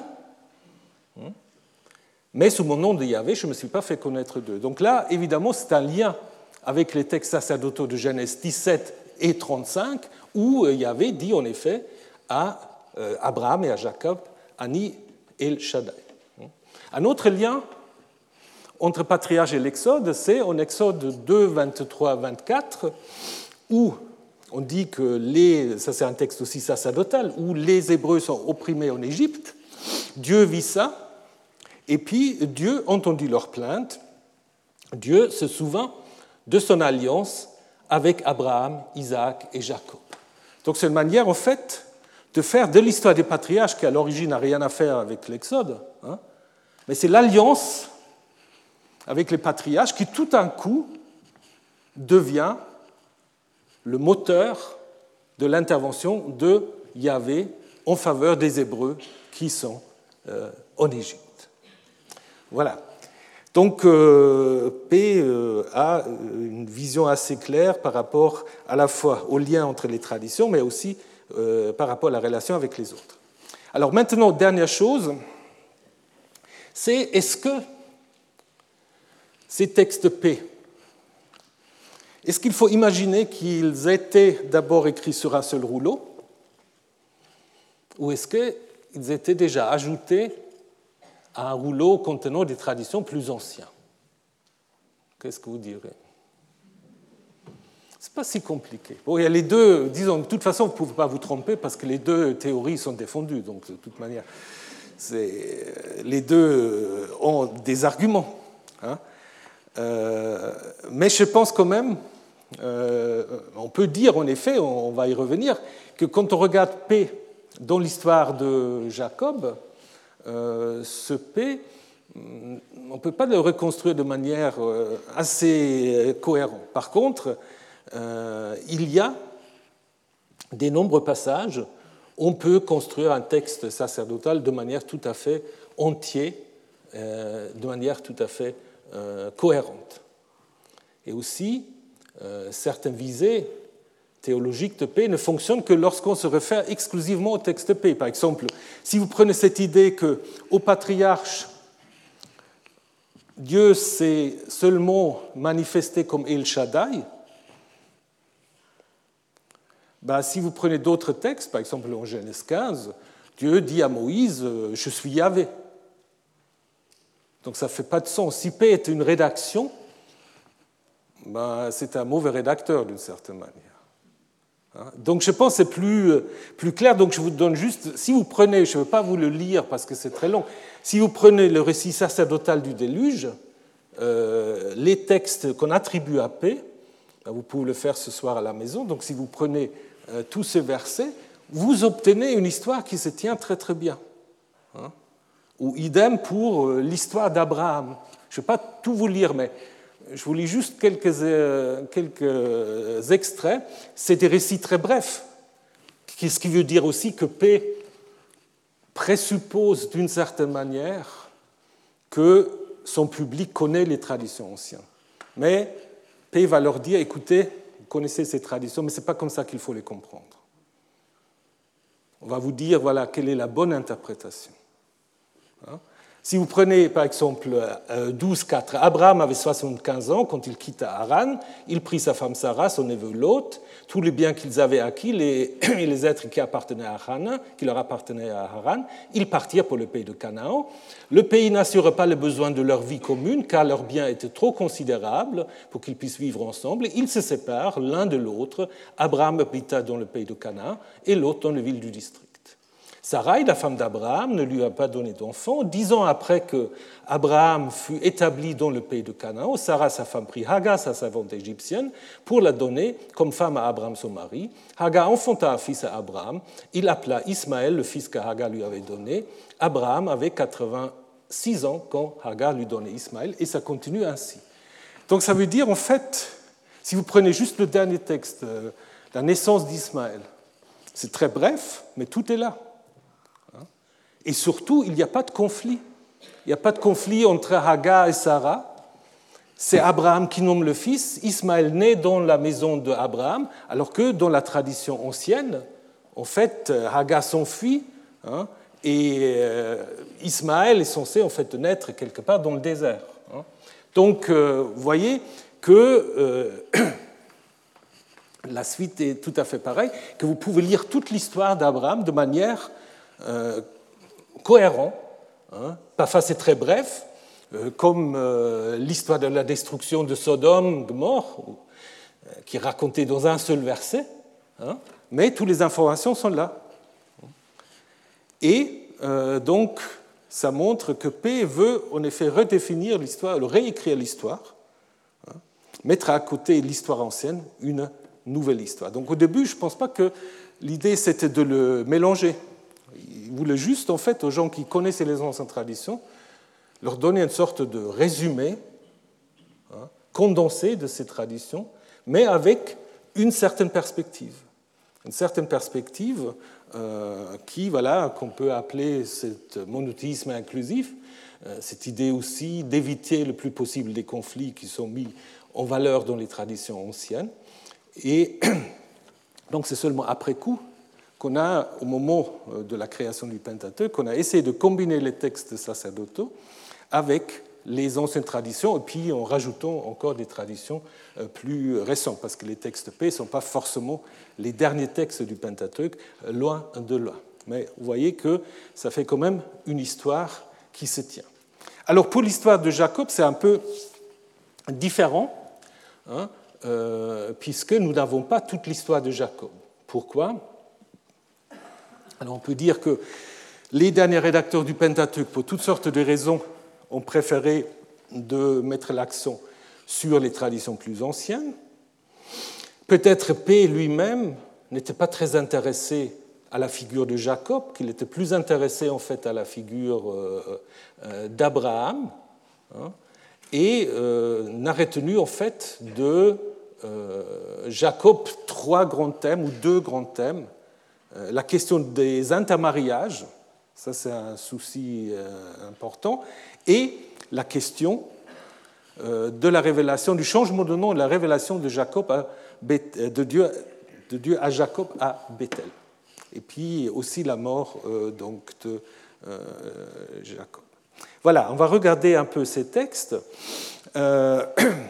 mais sous mon nom de Yahvé, je ne me suis pas fait connaître d'eux. Donc là, évidemment, c'est un lien avec les textes sacerdotaux de Genèse dix-sept et trente-cinq, où Yahvé dit en effet à Abraham et à Jacob, Ani El Shaddai. Un autre lien entre patriarche et l'Exode, c'est en Exode deux, vingt-trois, vingt-quatre, où on dit que les, ça c'est un texte aussi sacerdotal, où les Hébreux sont opprimés en Égypte. Dieu vit ça, et puis Dieu entendit leur plainte. Dieu se souvint de son alliance avec Abraham, Isaac et Jacob. Donc c'est une manière, en fait, de faire de l'histoire des patriarches, qui à l'origine n'a rien à faire avec l'Exode, hein, mais c'est l'alliance avec les patriarches qui, tout d'un coup, devient le moteur de l'intervention de Yahvé en faveur des Hébreux qui sont euh, en Égypte. Voilà. Donc euh, P euh, a une vision assez claire par rapport à la fois au lien entre les traditions, mais aussi euh, par rapport à la relation avec les autres. Alors maintenant, dernière chose, c'est est-ce que ces textes P, est-ce qu'il faut imaginer qu'ils étaient d'abord écrits sur un seul rouleau, ou est-ce qu'ils étaient déjà ajoutés à un rouleau contenant des traditions plus anciennes? Qu'est-ce que vous direz? Ce n'est pas si compliqué. Bon, il y a les deux, disons, de toute façon, vous ne pouvez pas vous tromper parce que les deux théories sont défendues, donc de toute manière, les deux ont des arguments. Hein. Euh, mais je pense quand même, euh, on peut dire en effet, on va y revenir, que quand on regarde P dans l'histoire de Jacob, euh, ce P, on ne peut pas le reconstruire de manière assez cohérente. Par contre, euh, il y a des nombreux passages où on peut construire un texte sacerdotal de manière tout à fait entière, euh, de manière tout à fait euh, cohérente. Et aussi, euh, certaines visées théologiques de P ne fonctionnent que lorsqu'on se réfère exclusivement au texte P. Par exemple, si vous prenez cette idée qu'au patriarche, Dieu s'est seulement manifesté comme El Shaddai, ben, si vous prenez d'autres textes, par exemple en Genèse quinze, Dieu dit à Moïse « Je suis Yahvé ». Donc ça ne fait pas de sens. Si P est une rédaction, ben, c'est un mauvais rédacteur d'une certaine manière. Donc je pense que c'est plus, plus clair. Donc je vous donne juste, si vous prenez, je ne veux pas vous le lire parce que c'est très long, si vous prenez le récit sacerdotal du déluge, euh, les textes qu'on attribue à P, ben, vous pouvez le faire ce soir à la maison, donc si vous prenez euh, tous ces versets, vous obtenez une histoire qui se tient très très bien. Hein. Ou idem pour euh, l'histoire d'Abraham. Je ne vais pas tout vous lire, mais je vous lis juste quelques, euh, quelques extraits. C'est des récits très brefs, ce qui veut dire aussi que P présuppose d'une certaine manière que son public connaît les traditions anciennes. Mais P va leur dire, écoutez, vous connaissez ces traditions, mais ce n'est pas comme ça qu'il faut les comprendre. On va vous dire, voilà, quelle est la bonne interprétation. Hein? Si vous prenez par exemple douze quatre, Abraham avait soixante-quinze ans quand il quitta Haran, il prit sa femme Sarah, son neveu Lot, tous les biens qu'ils avaient acquis les, et les êtres qui, appartenaient à Haran, qui leur appartenaient à Haran, ils partirent pour le pays de Canaan. Le pays n'assure pas les besoins de leur vie commune car leurs biens étaient trop considérables pour qu'ils puissent vivre ensemble. Ils se séparent l'un de l'autre. Abraham habita dans le pays de Canaan et Lot dans la ville du district. Sarai, la femme d'Abraham, ne lui a pas donné d'enfant. Dix ans après que Abraham fut établi dans le pays de Canaan, Sarah, sa femme, prit Hagar, sa servante égyptienne, pour la donner comme femme à Abraham, son mari. Hagar enfanta un fils à Abraham. Il appela Ismaël, le fils que Hagar lui avait donné. Abraham avait quatre-vingt-six ans quand Hagar lui donnait Ismaël, et ça continue ainsi. Donc ça veut dire, en fait, si vous prenez juste le dernier texte, la naissance d'Ismaël, c'est très bref, mais tout est là. Et surtout, il n'y a pas de conflit. Il n'y a pas de conflit entre Hagar et Sarah. C'est Abraham qui nomme le fils. Ismaël naît dans la maison d'Abraham, alors que dans la tradition ancienne, en fait, Hagar s'enfuit, hein, et euh, Ismaël est censé en fait naître quelque part dans le désert. Hein. Donc, euh, vous voyez que euh, la suite est tout à fait pareille, que vous pouvez lire toute l'histoire d'Abraham de manière euh, cohérent, hein. Parfois c'est très bref, euh, comme euh, l'histoire de la destruction de Sodome, Gomorrhe, euh, qui est racontée dans un seul verset, hein, mais toutes les informations sont là. Et euh, donc, ça montre que P veut en effet redéfinir l'histoire, réécrire l'histoire, hein, mettre à côté l'histoire ancienne une nouvelle histoire. Donc au début, je ne pense pas que l'idée c'était de le mélanger. Il voulait juste, en fait, aux gens qui connaissaient les anciennes traditions, leur donner une sorte de résumé, hein, condensé de ces traditions, mais avec une certaine perspective. Une certaine perspective euh, qui, voilà, qu'on peut appeler ce monothéisme inclusif, cette idée aussi d'éviter le plus possible des conflits qui sont mis en valeur dans les traditions anciennes. Et donc c'est seulement après coup qu'on a, au moment de la création du Pentateuque, qu'on a essayé de combiner les textes sacerdotaux avec les anciennes traditions, et puis en rajoutant encore des traditions plus récentes, parce que les textes P ne sont pas forcément les derniers textes du Pentateuque, loin de là. Mais vous voyez que ça fait quand même une histoire qui se tient. Alors pour l'histoire de Jacob, c'est un peu différent, hein, euh, puisque nous n'avons pas toute l'histoire de Jacob. Pourquoi ? Alors on peut dire que les derniers rédacteurs du Pentateuque, pour toutes sortes de raisons, ont préféré de mettre l'accent sur les traditions plus anciennes. Peut-être P lui-même n'était pas très intéressé à la figure de Jacob, qu'il était plus intéressé en fait à la figure euh, euh, d'Abraham, hein, et euh, n'a retenu en fait de euh, Jacob trois grands thèmes ou deux grands thèmes. Euh, la question des intermariages, ça c'est un souci euh, important, et la question euh, de la révélation, du changement de nom, de la révélation de Jacob à Beth, de Dieu, de Dieu à Jacob à Bethel. Et puis aussi la mort euh, donc, de euh, Jacob. Voilà, on va regarder un peu ces textes. Euh,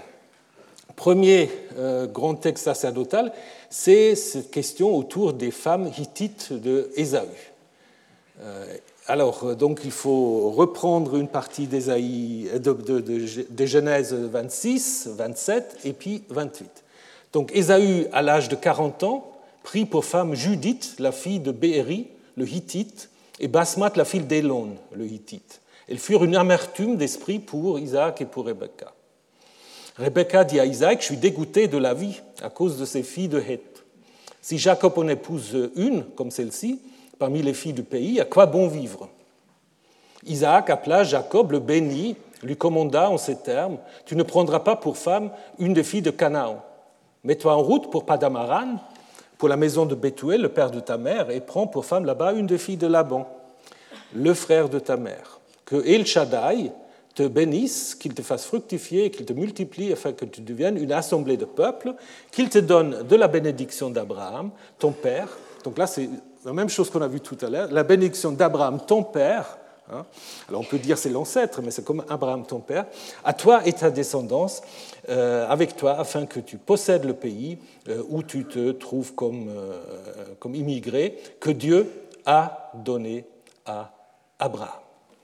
premier euh, grand texte sacerdotal, c'est cette question autour des femmes hittites de Ésaü. Euh, alors, donc, il faut reprendre une partie d'Ésaïe, de, de, de, de Genèse vingt-six, vingt-sept et puis vingt-huit. Donc, Ésaü, à l'âge de quarante ans, prit pour femme Judith, la fille de Béhéri, le Hittite, et Basmath, la fille d'Élon, le Hittite. Elles furent une amertume d'esprit pour Isaac et pour Rebecca. Rebecca dit à Isaac, « Je suis dégoûtée de la vie à cause de ces filles de Heth. Si Jacob en épouse une, comme celle-ci, parmi les filles du pays, à quoi bon vivre ?» Isaac appela Jacob, le bénit, lui commanda en ces termes, « Tu ne prendras pas pour femme une des filles de Canaan. Mets-toi en route pour Padamaran, pour la maison de Bethuel, le père de ta mère, et prends pour femme là-bas une des filles de Laban, le frère de ta mère. Que El Shaddai te bénisse, qu'il te fasse fructifier, qu'il te multiplie, afin que tu deviennes une assemblée de peuples, qu'il te donne de la bénédiction d'Abraham, ton père. » Donc là, c'est la même chose qu'on a vu tout à l'heure. La bénédiction d'Abraham, ton père. Hein, alors on peut dire c'est l'ancêtre, mais c'est comme Abraham, ton père. À toi et ta descendance, euh, avec toi, afin que tu possèdes le pays euh, où tu te trouves comme, euh, comme immigré, que Dieu a donné à Abraham.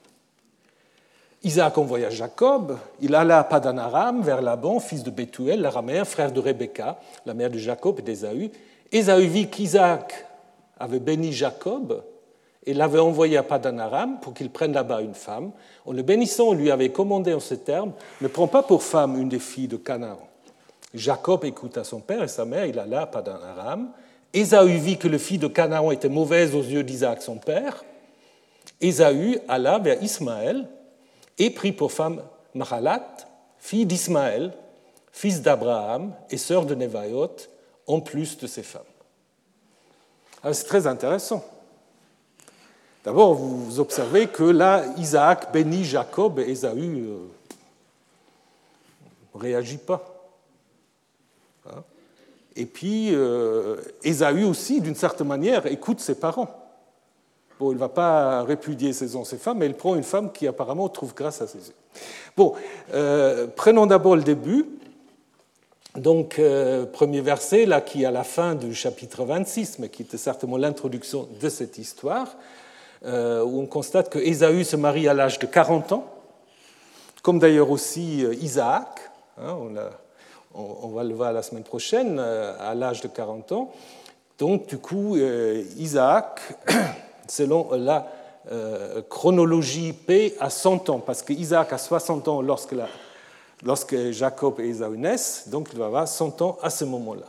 Isaac envoya Jacob, il alla à Padan Aram vers Laban, fils de Bethuel, l'araméen, frère de Rebecca, la mère de Jacob et d'Ésaü. Ésaü vit qu'Isaac avait béni Jacob et l'avait envoyé à Padan Aram pour qu'il prenne là-bas une femme. En le bénissant, on lui avait commandé en ces termes, « Ne prends pas pour femme une des filles de Canaan. » Jacob écouta son père et sa mère, il alla à Padan Aram. Ésaü vit que les filles de Canaan étaient mauvaises aux yeux d'Isaac, son père. Ésaü alla vers Ismaël et prit pour femme Mahalat, fille d'Ismaël, fils d'Abraham et sœur de Nevaïot, en plus de ses femmes. Alors c'est très intéressant. D'abord, vous observez que là, Isaac bénit Jacob et Ésaü ne euh, réagit pas. Hein? Et puis, euh, Ésaü aussi, d'une certaine manière, écoute ses parents. Bon, il ne va pas répudier ses anciennes femmes, mais il prend une femme qui apparemment trouve grâce à ses yeux. Bon, euh, prenons d'abord le début. Donc, euh, premier verset, là, qui est à la fin du chapitre vingt-six, mais qui était certainement l'introduction de cette histoire, euh, où on constate que Ésaü se marie à l'âge de quarante ans, comme d'ailleurs aussi euh, Isaac, hein, on, a, on, on va le voir la semaine prochaine, euh, à l'âge de quarante ans. Donc, du coup, euh, Isaac, selon la euh, chronologie P, a cent ans, parce qu'Isaac a soixante ans lorsque la Lorsque Jacob et Ésaü naissent, donc il va avoir cent ans à ce moment-là.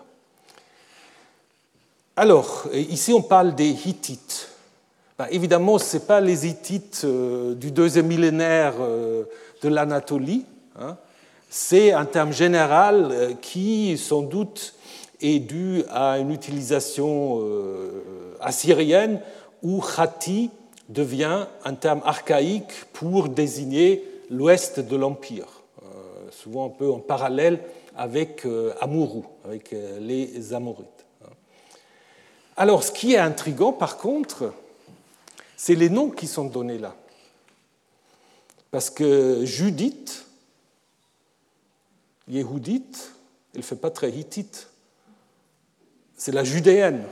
Alors, ici on parle des Hittites. Ben, évidemment, ce n'est pas les Hittites euh, du deuxième millénaire euh, de l'Anatolie. Hein. C'est un terme général euh, qui, sans doute, est dû à une utilisation euh, assyrienne ou Chatti devient un terme archaïque pour désigner l'ouest de l'Empire, euh, souvent un peu en parallèle avec euh, Amurru, avec euh, les Amorites. Alors, ce qui est intriguant, par contre, c'est les noms qui sont donnés là. Parce que Judith, Yehudite, elle ne fait pas très hittite. C'est la judéenne.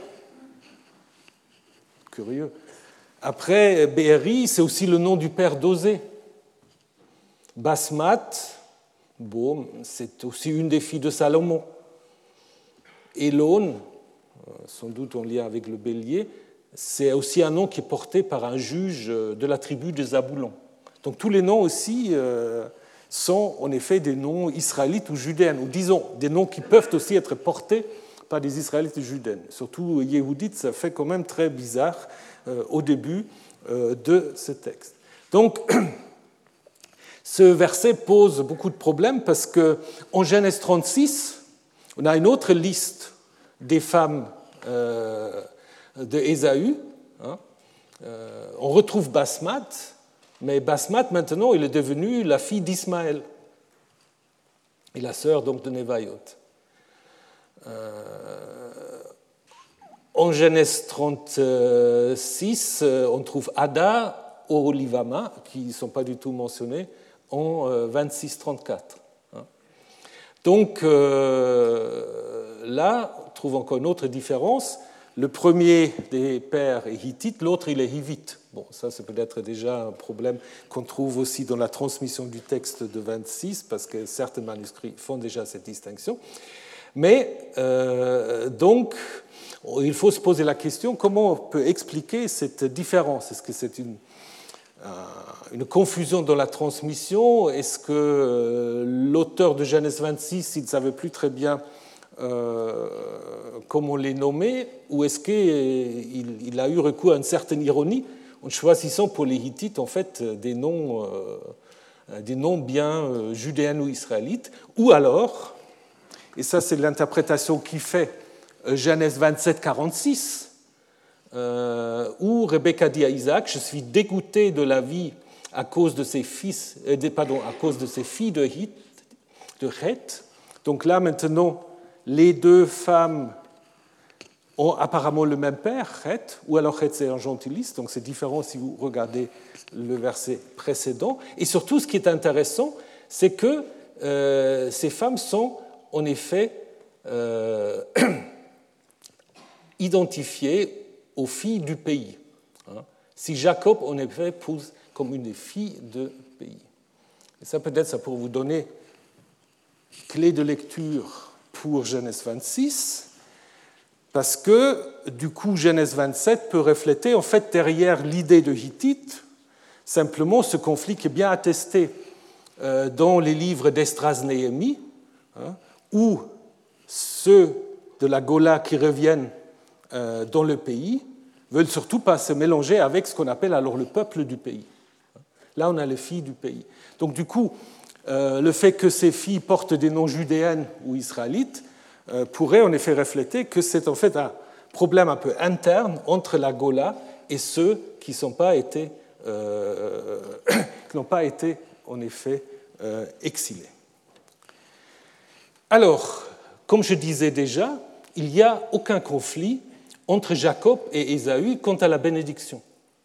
Curieux. Après, Béhéri, c'est aussi le nom du père d'Osée. Basmat, bon, c'est aussi une des filles de Salomon. Élon, sans doute en lien avec le bélier, c'est aussi un nom qui est porté par un juge de la tribu de Zaboulon. Donc tous les noms aussi euh, sont en effet des noms israélites ou judéens, ou disons des noms qui peuvent aussi être portés par des israélites et judéennes. Surtout Yehudite, ça fait quand même très bizarre euh, au début euh, de ce texte. Donc ce verset pose beaucoup de problèmes parce qu'en Genèse trente-six, on a une autre liste des femmes euh, de Ésaü. Hein. Euh, on retrouve Basmat, mais Basmat, maintenant, il est devenu la fille d'Ismaël et la sœur donc de Nevaïot. Euh, en Genèse trente-six, on trouve Ada, Oholibama, qui ne sont pas du tout mentionnés, en vingt-six trente-quatre. Donc euh, là, on trouve encore une autre différence. Le premier des pères est hittite, l'autre il est hivite. Bon, ça c'est peut-être déjà un problème qu'on trouve aussi dans la transmission du texte de vingt-six, parce que certains manuscrits font déjà cette distinction. Mais euh, donc, il faut se poser la question, comment on peut expliquer cette différence? Est-ce que c'est une, euh, une confusion dans la transmission? Est-ce que euh, l'auteur de Genèse vingt-six, il ne savait plus très bien euh, comment les nommer, ou est-ce qu'il il a eu recours à une certaine ironie en choisissant pour les Hittites en fait des noms, euh, des noms bien euh, judéens ou israélites, ou alors, et ça c'est l'interprétation qui fait Genèse vingt-sept quarante-six, euh, où Rebecca dit à Isaac, je suis dégoûté de la vie à cause de ses fils, euh, pardon, à cause de ses filles de Heth, de Heth. Donc là maintenant, les deux femmes ont apparemment le même père, Heth, ou alors Heth c'est un gentiliste, donc c'est différent si vous regardez le verset précédent. Et surtout, ce qui est intéressant, c'est que euh, ces femmes sont en effet euh, identifiées aux filles du pays. Si Jacob, en effet, épouse comme une des filles de pays. Et ça, peut-être, ça pour vous donner clé de lecture pour Genèse vingt-six, parce que, du coup, Genèse vingt-sept peut refléter, en fait, derrière l'idée de Hittite, simplement ce conflit qui est bien attesté dans les livres d'Esdras-Néhémie, hein, où ceux de la Gola qui reviennent dans le pays veulent surtout pas se mélanger avec ce qu'on appelle alors le peuple du pays. Là, on a les filles du pays. Donc, du coup, euh, le fait que ces filles portent des noms judéennes ou israélites euh, pourrait en effet refléter que c'est en fait un problème un peu interne entre la Gola et ceux qui n'ont pas été, euh, qui n'ont pas été en effet euh, exilés. Alors, comme je disais déjà, il n'y a aucun conflit entre Jacob et Ésaü quant à la bénédiction.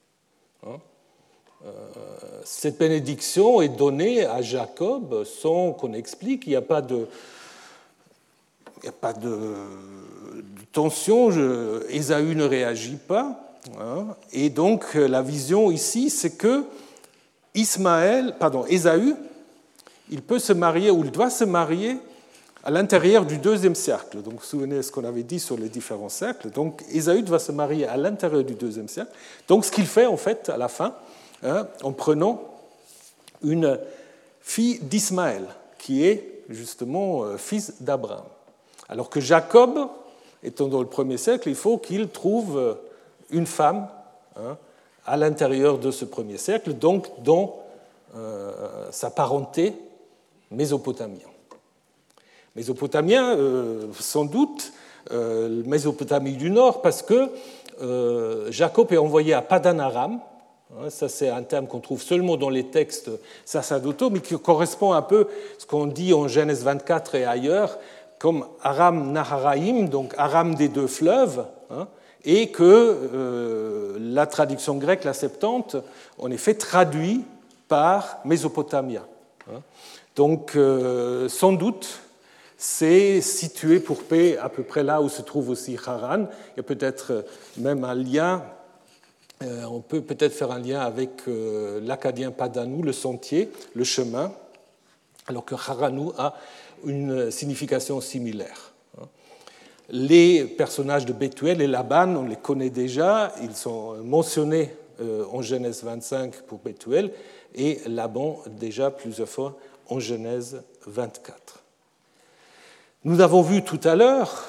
Cette bénédiction est donnée à Jacob sans qu'on explique, il n'y a pas de, il n'y a pas de, de tension, je, Ésaü ne réagit pas. Hein, et donc la vision ici, c'est que Ismaël, pardon, Ésaü, il peut se marier ou il doit se marier à l'intérieur du deuxième cercle. Donc, vous vous souvenez de ce qu'on avait dit sur les différents cercles. Donc, Ésaü va se marier à l'intérieur du deuxième cercle. Donc, ce qu'il fait, en fait, à la fin, hein, en prenant une fille d'Ismaël, qui est justement euh, fils d'Abraham. Alors que Jacob, étant dans le premier cercle, il faut qu'il trouve une femme hein, à l'intérieur de ce premier cercle, donc dans euh, sa parenté mésopotamienne. Mésopotamien, euh, sans doute, euh, Mésopotamie du Nord, parce que euh, Jacob est envoyé à Padan Aram, hein, Ça, c'est un terme qu'on trouve seulement dans les textes sacerdotaux, mais qui correspond un peu à ce qu'on dit en Genèse vingt-quatre et ailleurs, comme Aram Naharaim, donc Aram des deux fleuves, hein, et que euh, la traduction grecque, la Septante, en effet traduit par Mésopotamia. Hein. Donc, euh, sans doute, c'est situé pour P à peu près là où se trouve aussi Haran. Il y a peut-être même un lien, euh, on peut peut-être faire un lien avec euh, l'acadien Padanou, le sentier, le chemin, alors que Haranou a une signification similaire. Les personnages de Bethuel et Laban, on les connaît déjà, ils sont mentionnés euh, en Genèse vingt-cinq pour Bethuel et Laban déjà plusieurs fois en Genèse vingt-quatre. Nous avons vu tout à l'heure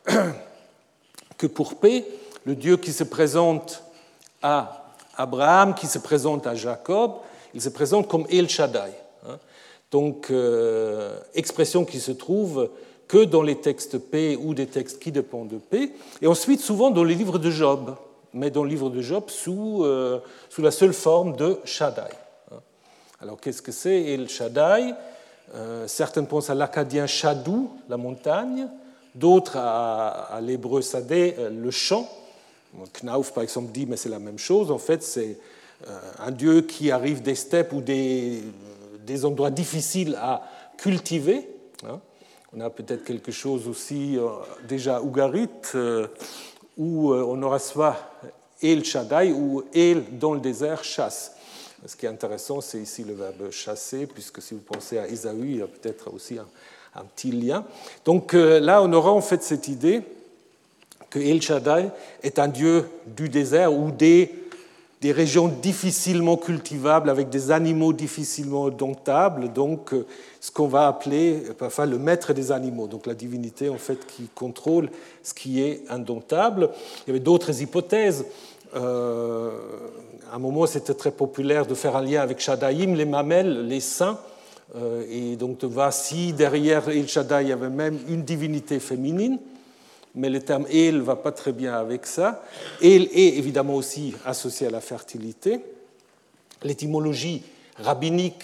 que pour P, le Dieu qui se présente à Abraham, qui se présente à Jacob, il se présente comme El Shaddai. Donc, euh, expression qui se trouve que dans les textes P ou des textes qui dépendent de P, et ensuite souvent dans les livres de Job, mais dans le livre de Job sous, euh, sous la seule forme de Shaddai. Alors, qu'est-ce que c'est El Shaddai? Euh, certains pensent à l'acadien Shadou, la montagne, d'autres à, à l'hébreu Sadé, le champ. Knauf, par exemple, dit, mais c'est la même chose. En fait, c'est euh, un dieu qui arrive des steppes ou des, des endroits difficiles à cultiver. Hein. On a peut-être quelque chose aussi euh, déjà Ougarit, euh, où euh, on aura soit El Shaddai ou El dans le désert chasse. Ce qui est intéressant, c'est ici le verbe chasser, puisque si vous pensez à Ésaü, il y a peut-être aussi un, un petit lien. Donc euh, là, on aura en fait cette idée que El Shaddai est un dieu du désert ou des, des régions difficilement cultivables avec des animaux difficilement domptables, donc euh, ce qu'on va appeler enfin, le maître des animaux, donc la divinité en fait qui contrôle ce qui est indomptable. Il y avait d'autres hypothèses. Euh, à un moment, c'était très populaire de faire un lien avec Shaddaïm, les mamelles, les saints, euh, et donc de voir si derrière El Shaddai il y avait même une divinité féminine, mais le terme El ne va pas très bien avec ça. El est évidemment aussi associé à la fertilité. L'étymologie rabbinique,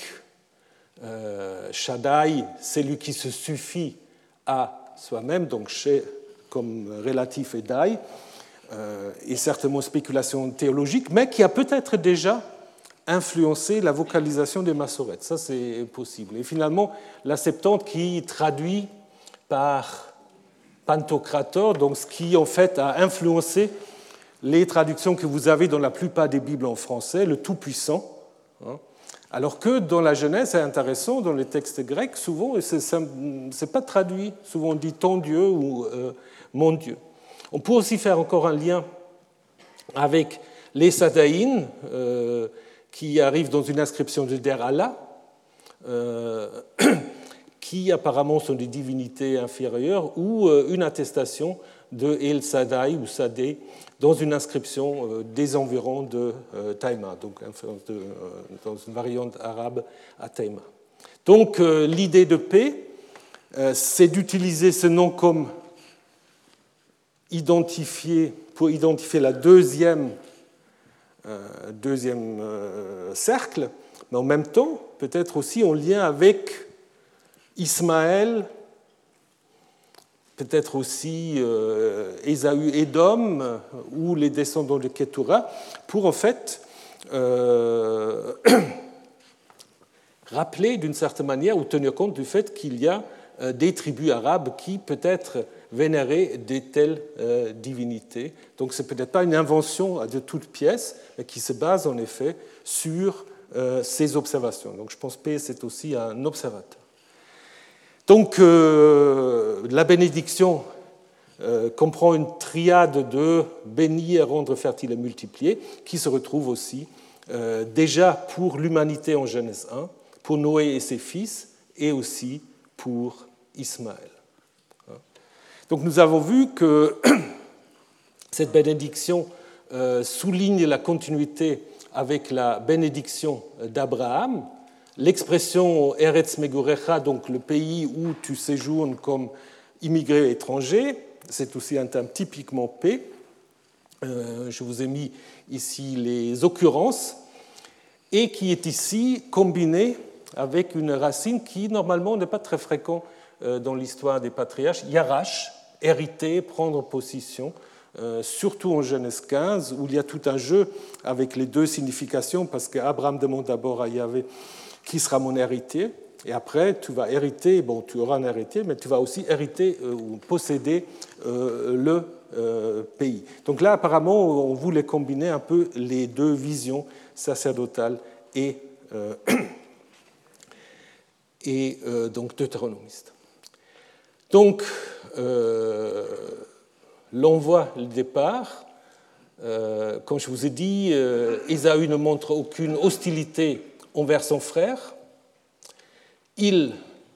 euh, Shaddai, c'est lui qui se suffit à soi-même, donc chez comme relatif et dai, et certainement spéculation théologique, mais qui a peut-être déjà influencé la vocalisation des massorettes. Ça, c'est possible. Et finalement, la Septante qui traduit par Pantocrator, donc ce qui en fait a influencé les traductions que vous avez dans la plupart des Bibles en français, le Tout-Puissant. Alors que dans la Genèse, c'est intéressant, dans les textes grecs, souvent, ce n'est pas traduit. Souvent, on dit ton Dieu ou euh, mon Dieu. On peut aussi faire encore un lien avec les Sadaïn, euh, qui arrivent dans une inscription de Der Allah, euh, qui apparemment sont des divinités inférieures, ou euh, une attestation de El Sadai ou Sadé dans une inscription euh, des environs de euh, Taïma, donc de, euh, dans une variante arabe à Taïma. Donc euh, l'idée de paix, euh, c'est d'utiliser ce nom comme identifié, pour identifier la deuxième, euh, deuxième euh, cercle, mais en même temps, peut-être aussi en lien avec Ismaël, peut-être aussi euh, Ésaü, Édom, ou les descendants de Ketura, pour en fait euh, rappeler d'une certaine manière ou tenir compte du fait qu'il y a euh, des tribus arabes qui peut-être vénérer de telles euh, divinités. Donc ce n'est peut-être pas une invention de toute pièce, mais qui se base en effet sur euh, ces observations. Donc je pense que P, c'est aussi un observateur. Donc euh, la bénédiction euh, comprend une triade de bénir, rendre fertile et multiplier, qui se retrouve aussi euh, déjà pour l'humanité en Genèse un, pour Noé et ses fils, et aussi pour Ismaël. Donc nous avons vu que cette bénédiction euh, souligne la continuité avec la bénédiction d'Abraham. L'expression Eretz Megorecha, donc le pays où tu séjournes comme immigré étranger, c'est aussi un terme typiquement P. Euh, je vous ai mis ici les occurrences. et qui est ici combiné avec une racine qui, normalement, n'est pas très fréquente dans l'histoire des patriarches, yarash, hériter, prendre position, euh, surtout en Genèse quinze, où il y a tout un jeu avec les deux significations, parce qu'Abraham demande d'abord à Yahvé qui sera mon héritier, et après tu vas hériter, bon, tu auras un héritier, mais tu vas aussi hériter euh, ou posséder euh, le euh, pays. Donc là, apparemment, on voulait combiner un peu les deux visions sacerdotales et, euh, et euh, donc deutéronomistes. Donc, euh, l'envoi, le départ, euh, comme je vous ai dit, euh, Ésaü ne montre aucune hostilité envers son frère. Il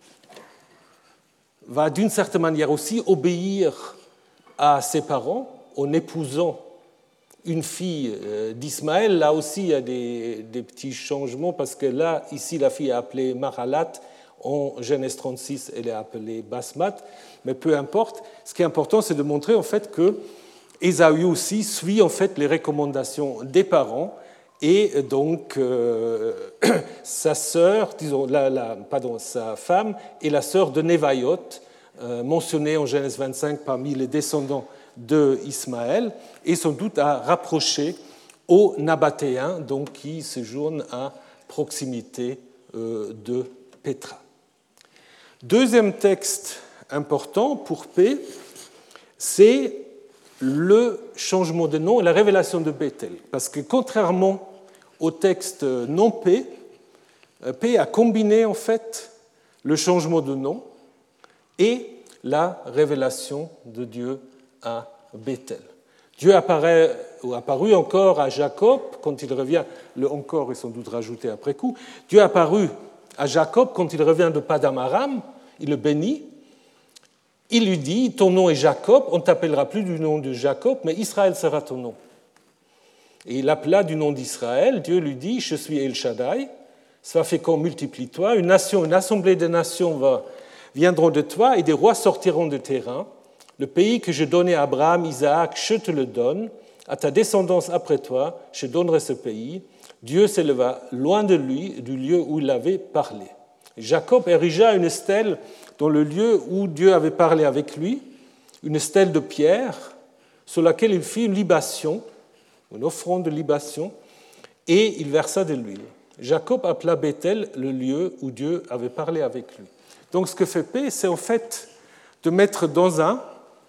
va d'une certaine manière aussi obéir à ses parents en épousant une fille d'Ismaël. Là aussi, il y a des, des petits changements, parce que là, ici, la fille est appelée Mahalat. En Genèse trente-six, elle est appelée Basmat, mais peu importe. Ce qui est important, c'est de montrer en fait que Ésaü aussi suit en fait les recommandations des parents, et donc euh, sa sœur, disons, la, la, pardon, sa femme est la sœur de Névaïot, euh, mentionnée en Genèse vingt-cinq parmi les descendants d'Ismaël, et sans doute à rapprocher aux Nabatéens, donc qui séjournent à proximité euh, de Pétra. Deuxième texte important pour P, c'est le changement de nom et la révélation de Béthel. Parce que contrairement au texte non P, P a combiné en fait le changement de nom et la révélation de Dieu à Béthel. Dieu apparaît, ou apparu encore à Jacob quand il revient, le encore est sans doute rajouté après coup, Dieu est apparu à Jacob quand il revient de Padam Aram, il le bénit, il lui dit, ton nom est Jacob, on ne t'appellera plus du nom de Jacob, mais Israël sera ton nom. Et il appela du nom d'Israël, Dieu lui dit, je suis El Shaddai, sois fécond, multiplie-toi, une nation, une assemblée de nations va, viendront de toi et des rois sortiront de tes reins. Le pays que je donnais à Abraham, Isaac, je te le donne, à ta descendance après toi, je donnerai ce pays. Dieu s'éleva loin de lui, du lieu où il avait parlé. Jacob érigea une stèle dans le lieu où Dieu avait parlé avec lui, une stèle de pierre sur laquelle il fit une libation, une offrande de libation, et il versa de l'huile. Jacob appela Béthel le lieu où Dieu avait parlé avec lui. Donc ce que fait P, c'est en fait de mettre dans un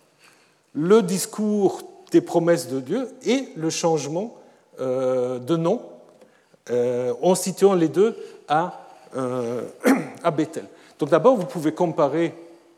le discours des promesses de Dieu et le changement euh, de nom, euh, en situant les deux à, euh, à Béthel. Donc d'abord, vous pouvez comparer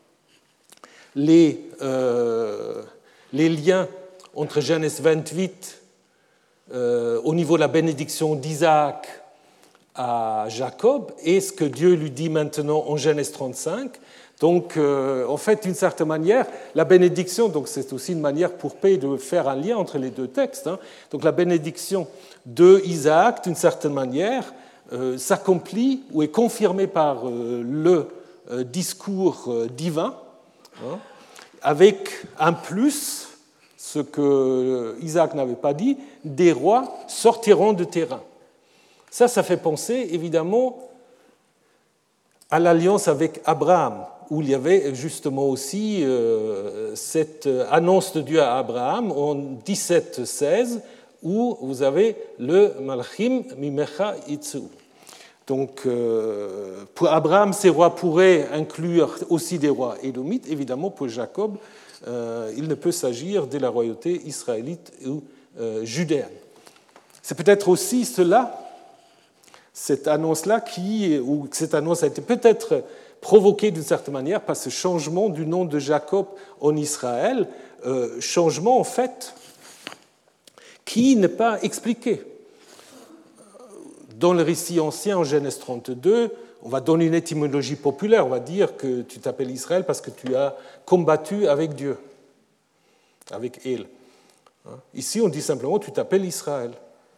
les, euh, les liens entre Genèse vingt-huit euh, au niveau de la bénédiction d'Isaac à Jacob et ce que Dieu lui dit maintenant en Genèse trente-cinq. Donc, euh, en fait, d'une certaine manière, la bénédiction, donc c'est aussi une manière pour P de faire un lien entre les deux textes. Hein. Donc, la bénédiction de Isaac, d'une certaine manière, euh, s'accomplit ou est confirmée par euh, le euh, discours euh, divin, hein, avec un plus, ce que Isaac n'avait pas dit, des rois sortiront de tes reins. Ça, ça fait penser évidemment à l'alliance avec Abraham, où il y avait justement aussi euh, cette annonce de Dieu à Abraham en dix-sept seize, où vous avez le Malchim Mimecha Itzu. Donc, euh, pour Abraham, ces rois pourraient inclure aussi des rois édomites. Évidemment, pour Jacob, euh, il ne peut s'agir de la royauté israélite ou euh, judéenne. C'est peut-être aussi cela, cette annonce-là, qui, ou cette annonce a été peut-être provoquée d'une certaine manière par ce changement du nom de Jacob en Israël, euh, changement en fait qui n'est pas expliqué. Dans le récit ancien, en Genèse trente-deux, on va donner une étymologie populaire, on va dire que tu t'appelles Israël parce que tu as combattu avec Dieu, avec El. Ici, on dit simplement tu t'appelles Israël.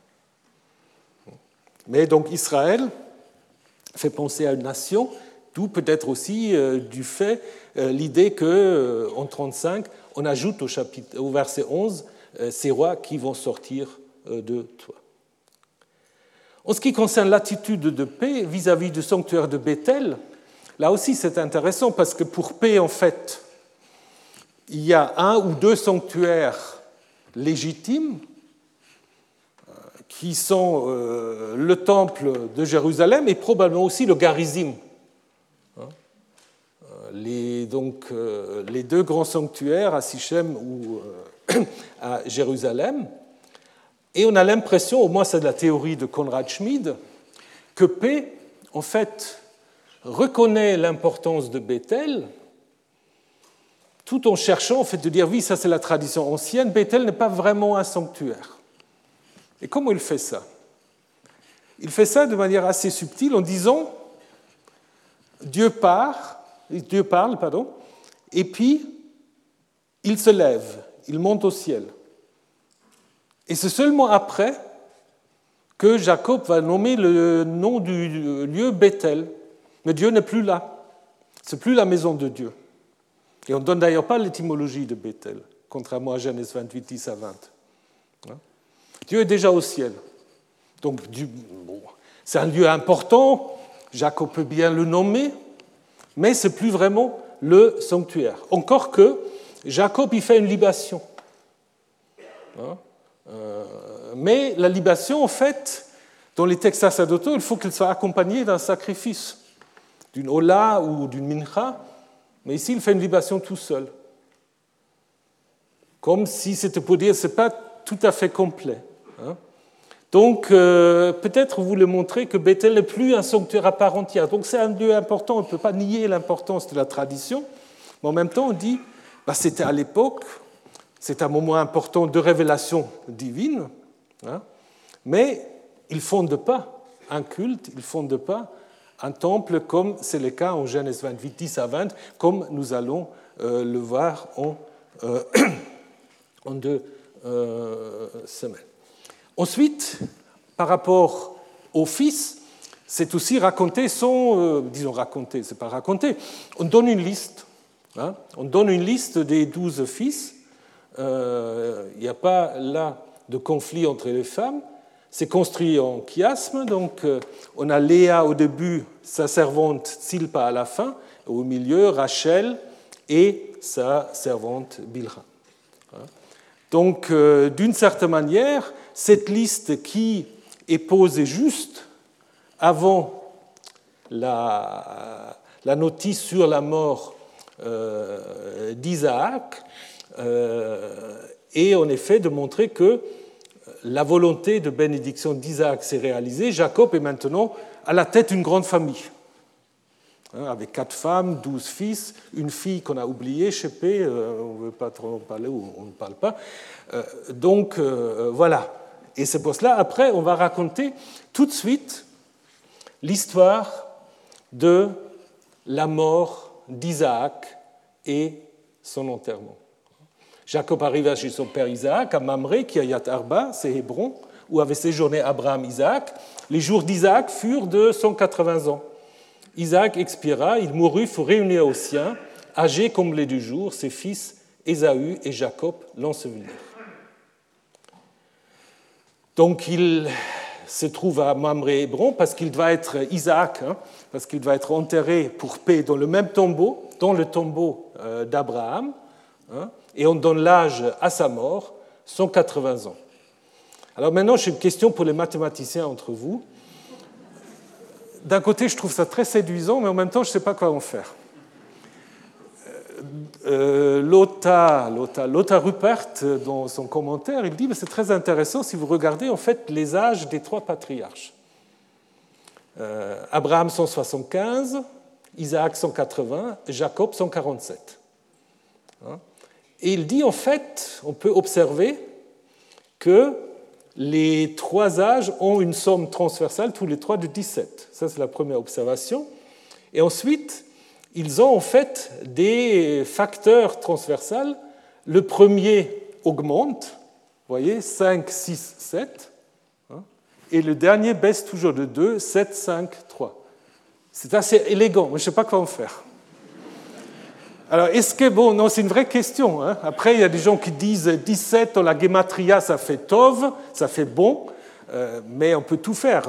Mais donc Israël fait penser à une nation, d'où peut-être aussi euh, du fait euh, l'idée qu'en euh, trente-cinq, on ajoute au, chapitre, au verset onze euh, ces rois qui vont sortir euh, de toi. En ce qui concerne l'attitude de paix vis-à-vis du sanctuaire de Béthel, là aussi c'est intéressant parce que pour paix, en fait, il y a un ou deux sanctuaires légitimes qui sont euh, le temple de Jérusalem et probablement aussi le Garizim. Les, donc, euh, les deux grands sanctuaires à Sichem ou euh, à Jérusalem. Et on a l'impression, au moins c'est de la théorie de Konrad Schmid, que P, en fait, reconnaît l'importance de Béthel, tout en cherchant en fait, de dire, oui, ça c'est la tradition ancienne, Béthel n'est pas vraiment un sanctuaire. Et comment il fait ça? Il fait ça de manière assez subtile en disant, Dieu part, Dieu parle, pardon, et puis il se lève, il monte au ciel. Et c'est seulement après que Jacob va nommer le nom du lieu Béthel. Mais Dieu n'est plus là. Ce n'est plus la maison de Dieu. Et on ne donne d'ailleurs pas l'étymologie de Béthel, contrairement à Genèse vingt-huit, dix à vingt. Dieu est déjà au ciel. Donc, bon, c'est un lieu important, Jacob peut bien le nommer, mais ce n'est plus vraiment le sanctuaire. Encore que Jacob y fait une libation. Hein? Euh, mais la libation, en fait, dans les textes sacerdotaux, il faut qu'elle soit accompagnée d'un sacrifice, d'une hola ou d'une mincha, mais ici, il fait une libation tout seul. Comme si c'était pour dire que ce n'est pas tout à fait complet. Hein? Donc, euh, peut-être vous voulez montrer que Béthel n'est plus un sanctuaire à part entière. Donc, c'est un lieu important, on ne peut pas nier l'importance de la tradition, mais en même temps, on dit, bah, c'était à l'époque, c'est un moment important de révélation divine, hein, mais il ne fonde pas un culte, il ne fonde pas un temple comme c'est le cas en Genèse vingt-huit, dix à vingt, comme nous allons euh, le voir en, euh, en deux euh, semaines. Ensuite, par rapport au fils, c'est aussi raconter son... Euh, disons raconter, c'est pas raconter. On donne une liste. Hein, on donne une liste des douze fils. Euh, il n'y a pas là de conflit entre les femmes. C'est construit en chiasme. Donc, euh, on a Léa au début, sa servante Silpa à la fin. Au milieu, Rachel et sa servante Bilha. Hein. Donc, euh, d'une certaine manière, cette liste qui est posée juste avant la, la notice sur la mort euh, d'Isaac euh, est en effet de montrer que la volonté de bénédiction d'Isaac s'est réalisée. Jacob est maintenant à la tête d'une grande famille, hein, avec quatre femmes, douze fils, une fille qu'on a oubliée, Chépé, euh, on ne veut pas trop en parler ou on ne parle pas. Euh, donc euh, voilà. Et c'est pour cela, après, on va raconter tout de suite l'histoire de la mort d'Isaac et son enterrement. Jacob arriva chez son père Isaac, à Mamré, qui est Yat Arba, c'est Hébron, où avait séjourné Abraham Isaac. Les jours d'Isaac furent de cent quatre-vingts ans. Isaac expira, il mourut, fut réuni aux siens, âgé comme les deux jours, ses fils Ésaü et Jacob l'ensevelirent. Donc il se trouve à Mamré-Hébron parce qu'il doit être Isaac, hein, parce qu'il doit être enterré pour paix dans le même tombeau, dans le tombeau d'Abraham, hein, et on donne l'âge à sa mort, cent quatre-vingts ans. Alors maintenant, j'ai une question pour les mathématiciens entre vous. D'un côté, je trouve ça très séduisant, mais en même temps, je ne sais pas quoi en faire. Euh, Lothar, Lothar, Lothar Ruppert, dans son commentaire, il dit que c'est très intéressant si vous regardez en fait les âges des trois patriarches. Euh, Abraham cent soixante-quinze, Isaac cent quatre-vingts, Jacob cent quarante-sept. Hein? Et il dit en fait, on peut observer que les trois âges ont une somme transversale, tous les trois de dix-sept. Ça, c'est la première observation. Et ensuite, ils ont en fait des facteurs transversals. Le premier augmente, vous voyez, cinq, six, sept. Hein, et le dernier baisse toujours de deux, sept, cinq, trois. C'est assez élégant, mais je ne sais pas quoi en faire. Alors, est-ce que, bon, non, c'est une vraie question. Hein. Après, il y a des gens qui disent dix-sept dans la gematria, ça fait tov, ça fait bon. mais on peut tout faire.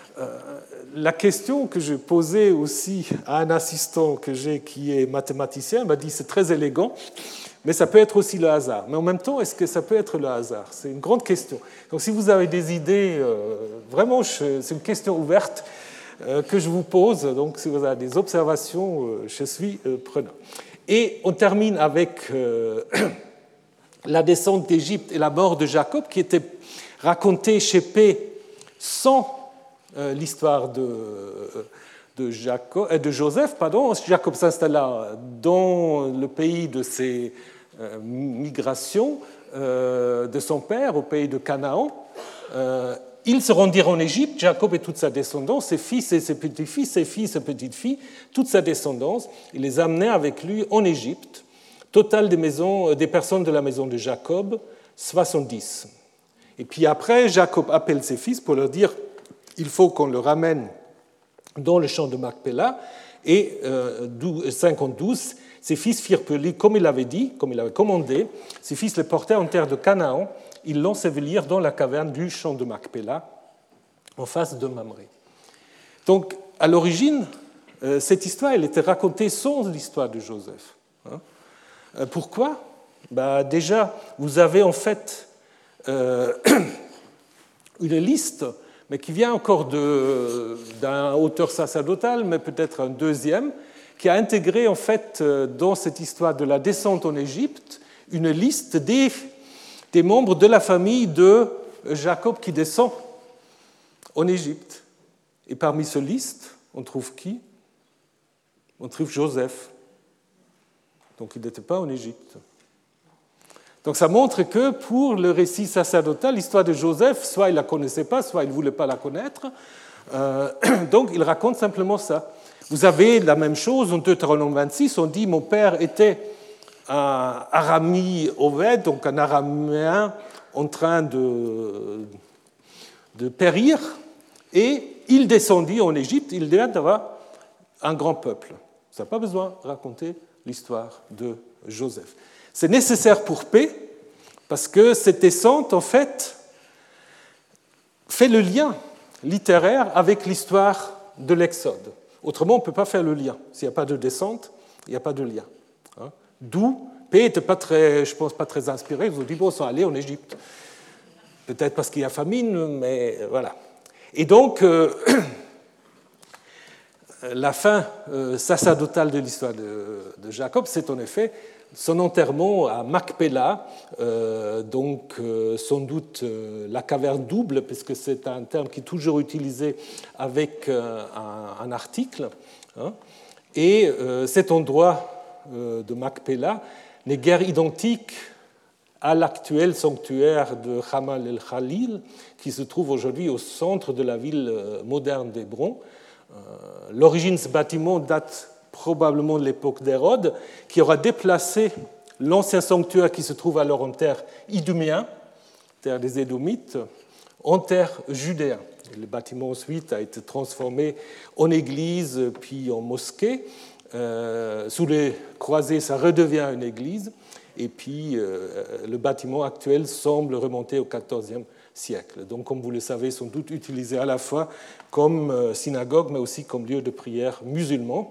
La question que je posais aussi à un assistant que j'ai qui est mathématicien m'a dit c'est très élégant, mais ça peut être aussi le hasard. Mais en même temps, est-ce que ça peut être le hasard? C'est une grande question. Donc si vous avez des idées, euh, vraiment, c'est une question ouverte euh, que je vous pose. Donc si vous avez des observations, euh, je suis euh, prenant. Et on termine avec euh, la descente d'Égypte et la mort de Jacob, qui était racontée chez P sans euh, l'histoire de... Euh, De, Jacob, de Joseph. Pardon. Jacob s'installa dans le pays de ses euh, migrations, euh, de son père, au pays de Canaan. Euh, ils se rendirent en Égypte, Jacob et toute sa descendance, ses fils et ses petits-fils, ses filles et ses petites-filles, toute sa descendance. Il les amenait avec lui en Égypte. Total des, maisons, des personnes de la maison de Jacob, soixante-dix. Et puis après, Jacob appelle ses fils pour leur dire il faut qu'on le ramène dans le champ de Macpéla, et euh, cinquante-douze, ses fils firent pour lui comme il avait dit, comme il avait commandé. Ses fils le portèrent en terre de Canaan, ils l'ensevelirent dans la caverne du champ de Macpéla, en face de Mamré. Donc, à l'origine, euh, cette histoire, elle était racontée sans l'histoire de Joseph. Hein. Euh, pourquoi? Ben, déjà, vous avez en fait euh, une liste, mais qui vient encore de, d'un auteur sacerdotal, mais peut-être un deuxième, qui a intégré en fait dans cette histoire de la descente en Égypte une liste des, des membres de la famille de Jacob qui descend en Égypte. Et parmi cette liste, on trouve qui? On trouve Joseph. Donc il n'était pas en Égypte. Donc ça montre que pour le récit sacerdotal, l'histoire de Joseph, soit il ne la connaissait pas, soit il ne voulait pas la connaître. Euh, donc il raconte simplement ça. Vous avez la même chose en Deutéronome vingt-six, on dit « Mon père était un Arami Oved, donc un araméen en train de, de périr, et il descendit en Égypte, il devait avoir un grand peuple. » Ça n'a pas besoin de raconter l'histoire de Joseph. C'est nécessaire pour P, parce que cette descente, en fait, fait le lien littéraire avec l'histoire de l'Exode. Autrement, on ne peut pas faire le lien. S'il n'y a pas de descente, il n'y a pas de lien. D'où P n'était pas très, je pense, pas très inspiré. Vous dites, bon, ils sont allés en Égypte. Peut-être parce qu'il y a famine, mais voilà. Et donc, euh, la fin euh, sacerdotale de l'histoire de, de Jacob, c'est en effet son enterrement à Macpéla, euh, donc euh, sans doute euh, la caverne double, puisque c'est un terme qui est toujours utilisé avec euh, un, un article. Hein. Et euh, cet endroit euh, de Macpéla n'est guère identique à l'actuel sanctuaire de Hamal el-Khalil, qui se trouve aujourd'hui au centre de la ville moderne d'Hébron. Euh, l'origine de ce bâtiment date probablement de l'époque d'Hérode, qui aura déplacé l'ancien sanctuaire qui se trouve alors en terre iduméen, terre des Édomites, en terre judéen. Et le bâtiment ensuite a été transformé en église puis en mosquée. Euh, sous les croisées, ça redevient une église. Et puis euh, le bâtiment actuel semble remonter au quatorzième siècle. Donc, comme vous le savez, sans doute utilisé à la fois comme synagogue, mais aussi comme lieu de prière musulman.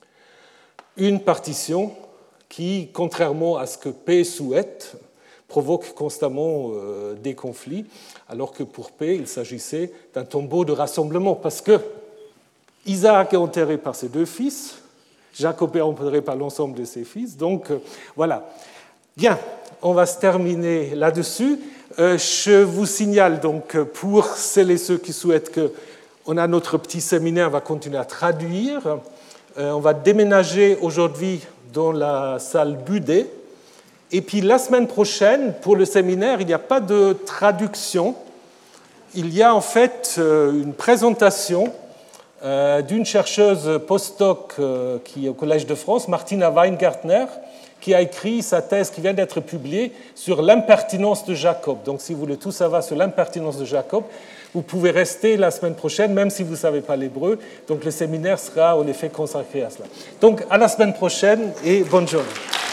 Une partition qui, contrairement à ce que P souhaite, provoque constamment euh, des conflits, alors que pour P, il s'agissait d'un tombeau de rassemblement, parce que Isaac est enterré par ses deux fils, Jacob est enterré par l'ensemble de ses fils, donc euh, voilà. Bien, on va se terminer là-dessus. Euh, je vous signale donc, pour celles et ceux qui souhaitent qu'on a notre petit séminaire, on va continuer à traduire. On va déménager aujourd'hui dans la salle Budet. Et puis la semaine prochaine, pour le séminaire, il n'y a pas de traduction. Il y a en fait une présentation d'une chercheuse postdoc qui est au Collège de France, Martina Weingartner, qui a écrit sa thèse qui vient d'être publiée sur l'impertinence de Jacob. Donc si vous voulez tout savoir sur l'impertinence de Jacob, vous pouvez rester la semaine prochaine, même si vous ne savez pas l'hébreu. Donc le séminaire sera en effet consacré à cela. Donc à la semaine prochaine et bonne journée.